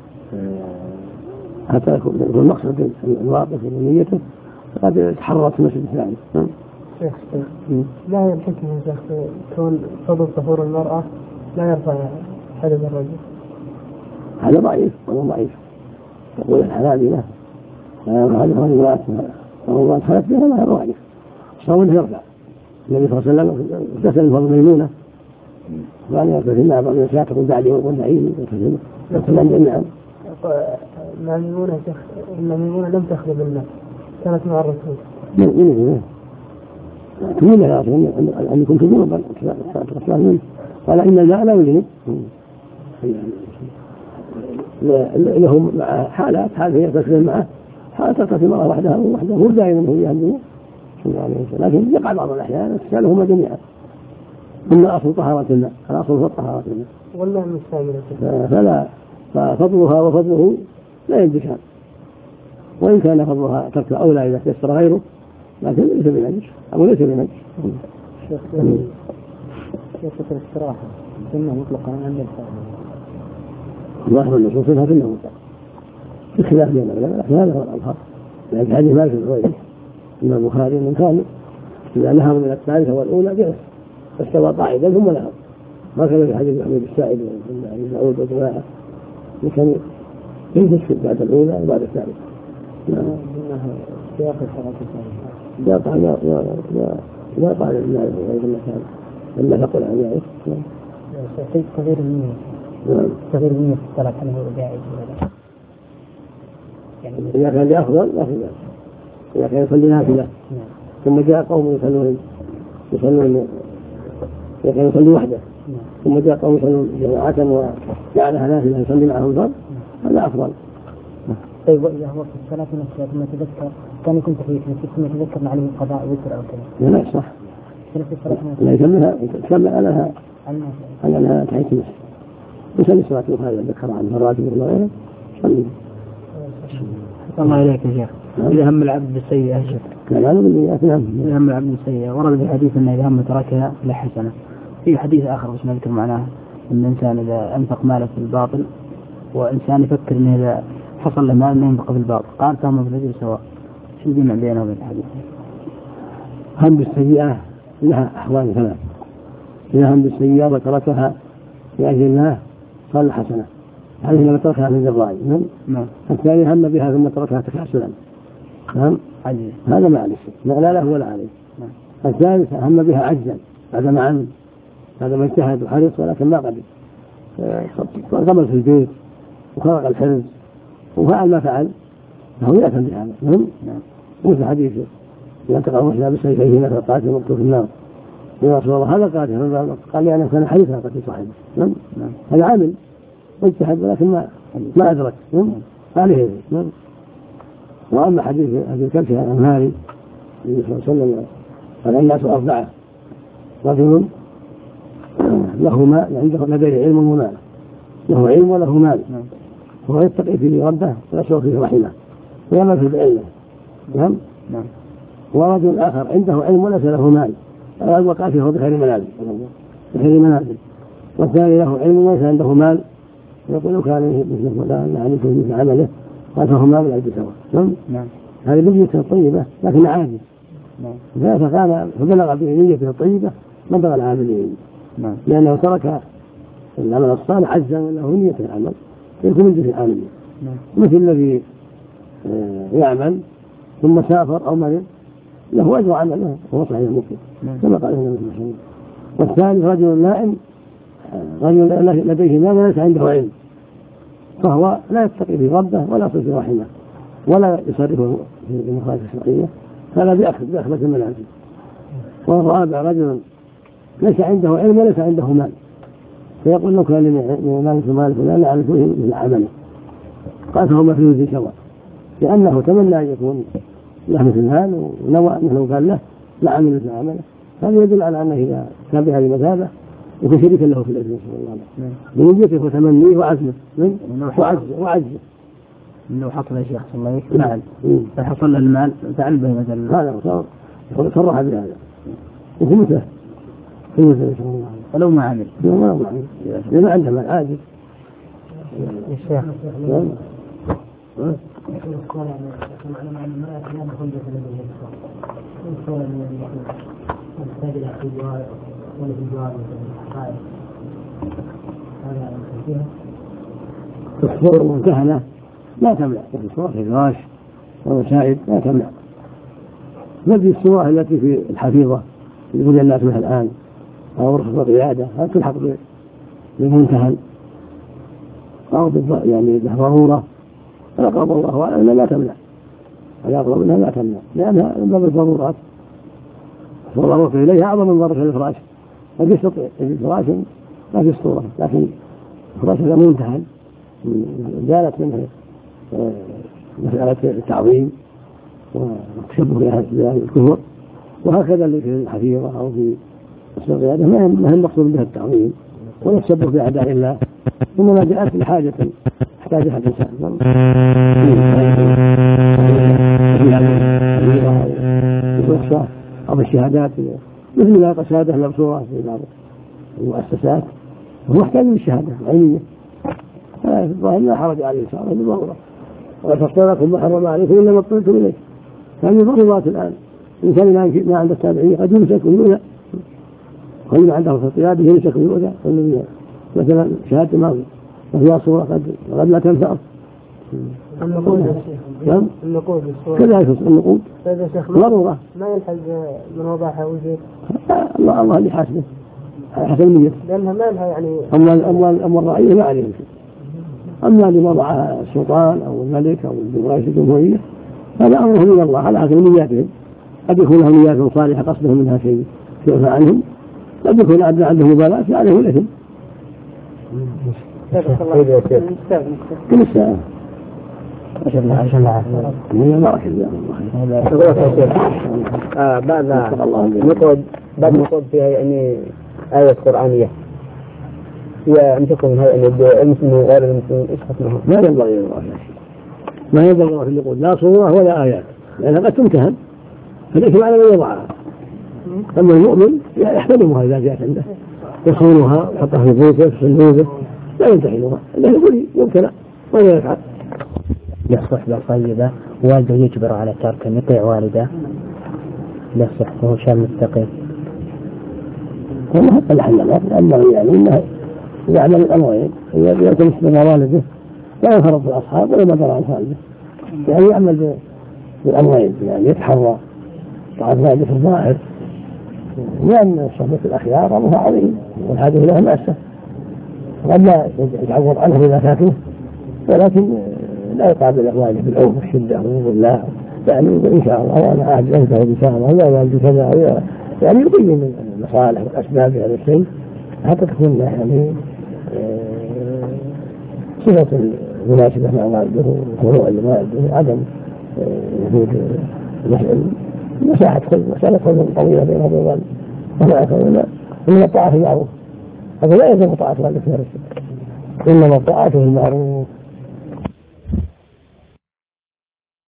حتى يكون المقصد الواقف ونيته قد تحررت المسجد الثاني. لا الحكمة يا شيخ كون فضل طهور المرأة لا يرفع حدث الرجل؟ هذا ضعيف ولا ضعيف، يقول الحنابلة لا يرفع حدث الرجل وهو خلت بها لا ضعيف، صومه يرفع. النبي صلى الله عليه وسلم اغتسل من فضل ميمونة وقال يغتسل مع بعض النساء تقول بعدي والنعيم يغتسل عند النعم. مع ميمونة يا شيخ إن ميمونة لم تخلب الماء، كانت مع الرسول. من تقول يا أخي أن كنت جنوبا قال إن الماء لا يجنب، لهم حالات، حال هي تغتسل معه، حال تغتسل مرة وحدها مو دائما هو يهمه، لكن يقع بعض الأحيان اغتسالهما جميعا. إن أصل طهارة الماء، الأصل هو طهارة الماء والله مستعجلة، فلا ففضلها وفضله لا ينجشان، وإن كان فضلها ترك أولى إذا تيسر غيره، لكن ليس بنجس أو ليس بنجس. كيف الاستراحة سنة مطلقة عند الفاعل؟ ظاهر النصوص انها سنة مطلقة، في خلاف بين العلماء، لكن هذا هو الأظهر، لكن حديث مالك بن حويرث إن البخاري من كان إذا نهض من الثالثة والأولى جلس فاستوى قاعدا ثم نهض، ما كان في حديث محمود السائب وابن أبي مسعود وجماعة كان يجلس بعد الأولى وبعد الثالثة. سياق الصلاة الثالثة لا قال لا قال المال غير المكان لما نقول عن ذلك. تغيير النية، تغيير النية في الصلاة هل هو جائز ولا لا؟ يعني إذا كان لأفضل لا في ذلك، إذا كان يصلي نافلة ثم جاء قوم يصلون إذا كان يصلي وحده ثم جاء قوم يصلون جماعة وجعلها نافلة يصلي معهم الفرد هذا أفضل. طيب وإذا هو في الصلاة نفسها ثم تذكر كان يكون تحية المسجد ثم تذكر عليه قضاء وتر أو كذا؟ لا صح، لا يكمل على أنها تحية المسجد، يصلي صلاة البخاري ذكر عن مرات ولا غيره صلي. الله إليك يا شيخ. إذا هم العبد بالسيئة يا شيخ. لا بالنيات نعم. إذا هم العبد بالسيئة ورد في الحديث أن إذا هم تركها لا حسنة. في حديث آخر وش نذكر معناه أن الإنسان إذا أنفق ماله في الباطل وإنسان يفكر أنه إذا حصل له مال ما ينفق في الباطل قال فهم في الأجر سواء، شو الجمع بينه وبين الحديث؟ هم بالسيئة لها أحوال ثلاث: إذا هم بالسيئة وتركها لأجل الله قال حسنة، هذه لما تركها من الرأي. الثاني هم بها ثم تركها تكاسلا، هذا ما عليه شيء، لا له ولا عليه. الثالث هم بها عجزا بعد ما عمل، هذا ما اجتهد وحرص ولكن ما قبل، قبل في البيت وخرق الحرز وفعل ما فعل، فهو يأثم بهذا. مثل حديث إذا التقى الرجل بسيفيهما فالقاتل مقتول في النار، يا رسول الله هذا قاتل، قال لي أنا كان حريصا قتل صاحبه. هذا عامل واجتهد ولكن ما أدرك، عليه. وأما حديث أبي الكبش الأنهاري النبي صلى الله عليه وسلم قال الناس أربعة: رجل له مال عنده لديه علم ومال، له علم وله مال، وهو يتقي فيه ربه ويشعر فيه رحمه ويعمل في بعلمه. ورجل آخر عنده علم وليس له مال وقع فيه بخير منازل. والثاني له علم وليس عنده مال يقول كان مثل فلان عملته مثل عمله قال فهو ما بالعبد سوا. هذه نية طيبة لكن عاجز، فكان فبلغ بنيته الطيبة ما بلغ العاملين، لأنه ترك العمل الصالح عجزا له نية العمل يكون من جزء العاملين. مثل الذي يعمل ثم سافر أو مرض له أجر عمله وهو صحيح ممكن كما قال النبي صلى الله عليه وسلم. والثالث رجل نائم، رجل لديه مال وليس عنده علم، فهو لا يتقي في ربه ولا يصل في رحمه ولا يصرفه في المخالف الشرعية، هذا بأخذ المنازل. والرابع رجل ليس عنده علم وليس عنده مال، فيقول لو كان لي مال فلان لعملته مثل عمله، قال فهما في وجه سواء، لأنه تمنى أن يكون له مثل مال ونوى أنه لو كان له لعمل مثل عمله. هذا يدل على أنه إذا كان بهذه المثابة يكون شريكا له في الأجر نسأل الله عليه بنيته وتمنيه وعزمه وعجزه. لو حصل يا شيخ الله يكفي فحصل له المال فعل به مثلا، هذا صرح بهذا وهو مثله ولو ما عمل لما عنده مال عاجز. الشيخ الصور الممتهنة لا تمنع، الصور في الفراش والمساعد لا تمنع، بل الصور التي في الحفيظة يقول الناس بها الآن أو رخص القيادة هل تلحق بالممتهن أو يعني ضرورة، فلقب الله أعلم لا تمنع، ولا أقرب منها لا تمنع، لأنها من باب الضرورات، والضرورة إليها أعظم من ضرورة الفراش. قد يستطيع الفراش ما في الصورة، لكن الفراش هذا ممتهن جالت منه مسألة التعظيم والتشبه بأهل الكفر، وهكذا اللي في الحفيظة أو في القيادة ما هي المقصود بها التعظيم ولا التشبه بأعداء الله، إنما جاءت لحاجة احتاجها الإنسان أو الشهادات مثل ما الشهادة المبصورة في بعض المؤسسات وهو يحتاج للشهادة العلمية، فالظاهر لا حرج عليه صار بالضرورة. وتصدقكم ما حرم عليكم إلا ما اضطررتم إليه، هذه ضرورات الآن. الإنسان ما عند التابعين قد يمسك ويؤذى، وإذا عنده في القيادة يمسك ويؤذى، مثلا شهادة ما فيها صورة قد لا تنفع. النقود كذلك النقود ضرورة ما يلحق من وضعها وجه الله اللي حاسبه حسب النية، لأنها ما لها يعني أما الرعية ما عليهم شيء. أما اللي وضعها السلطان أو الملك أو رئيس الجمهورية هذا أمره من الله على حسب نياتهم، قد يكون لهم نيات صالحة قصدهم منها شيء يعفى عنهم، قد يكون عندهم مبالاة فعليه الإثم. كل الساعة ما شاء الله ما شاء الله. بعد نقود فيها يعني آية قرآنية يمسكون هذا المسلم غير المسلم ايش حكمها؟ ما ينبغي في النقود لا صورة ولا آيات، لأنها قد تمتهن فليس على من يضعها. أما المؤمن يحترمها إذا جاءت عنده يصونها يحطها في بيته في صندوقه لا ينتحلها، لأنه يقول يمتنع ولا يفعل. صحبة طيبة والده يجبر على ترك يطيع والده لا صح فهو شاب مستقيم. والله حتى الحملات لأنه يعني إنه يعمل الأمرين يلتمس بموالده لا ينفرط بالأصحاب ولا يبدر عن خالده، يعني يعمل بالأمرين، يعني يتحرى طاعة والده في الظاهر، لأن صحبة الأخيار أمرها عظيم والحاجة إليها مأسة، قد لا يتعوض عنه بذكاته ولكن لا يقابل أخوانه بالعنف والشدة والله، يعني إن شاء الله وأنا أعد أنت إن شاء الله لا والد كذا، يعني يبين المصالح والأسباب هذا الشيء حتى تكون يعني صفة مناسبة مع والده وخضوع لوالده، عدم وجود مساحة خلق طويلة بين أبي والد وما إنما الطاعة في المعروف، هذا لا يلزم طاعة والدك في الرسل، إنما الطاعة في المعروف.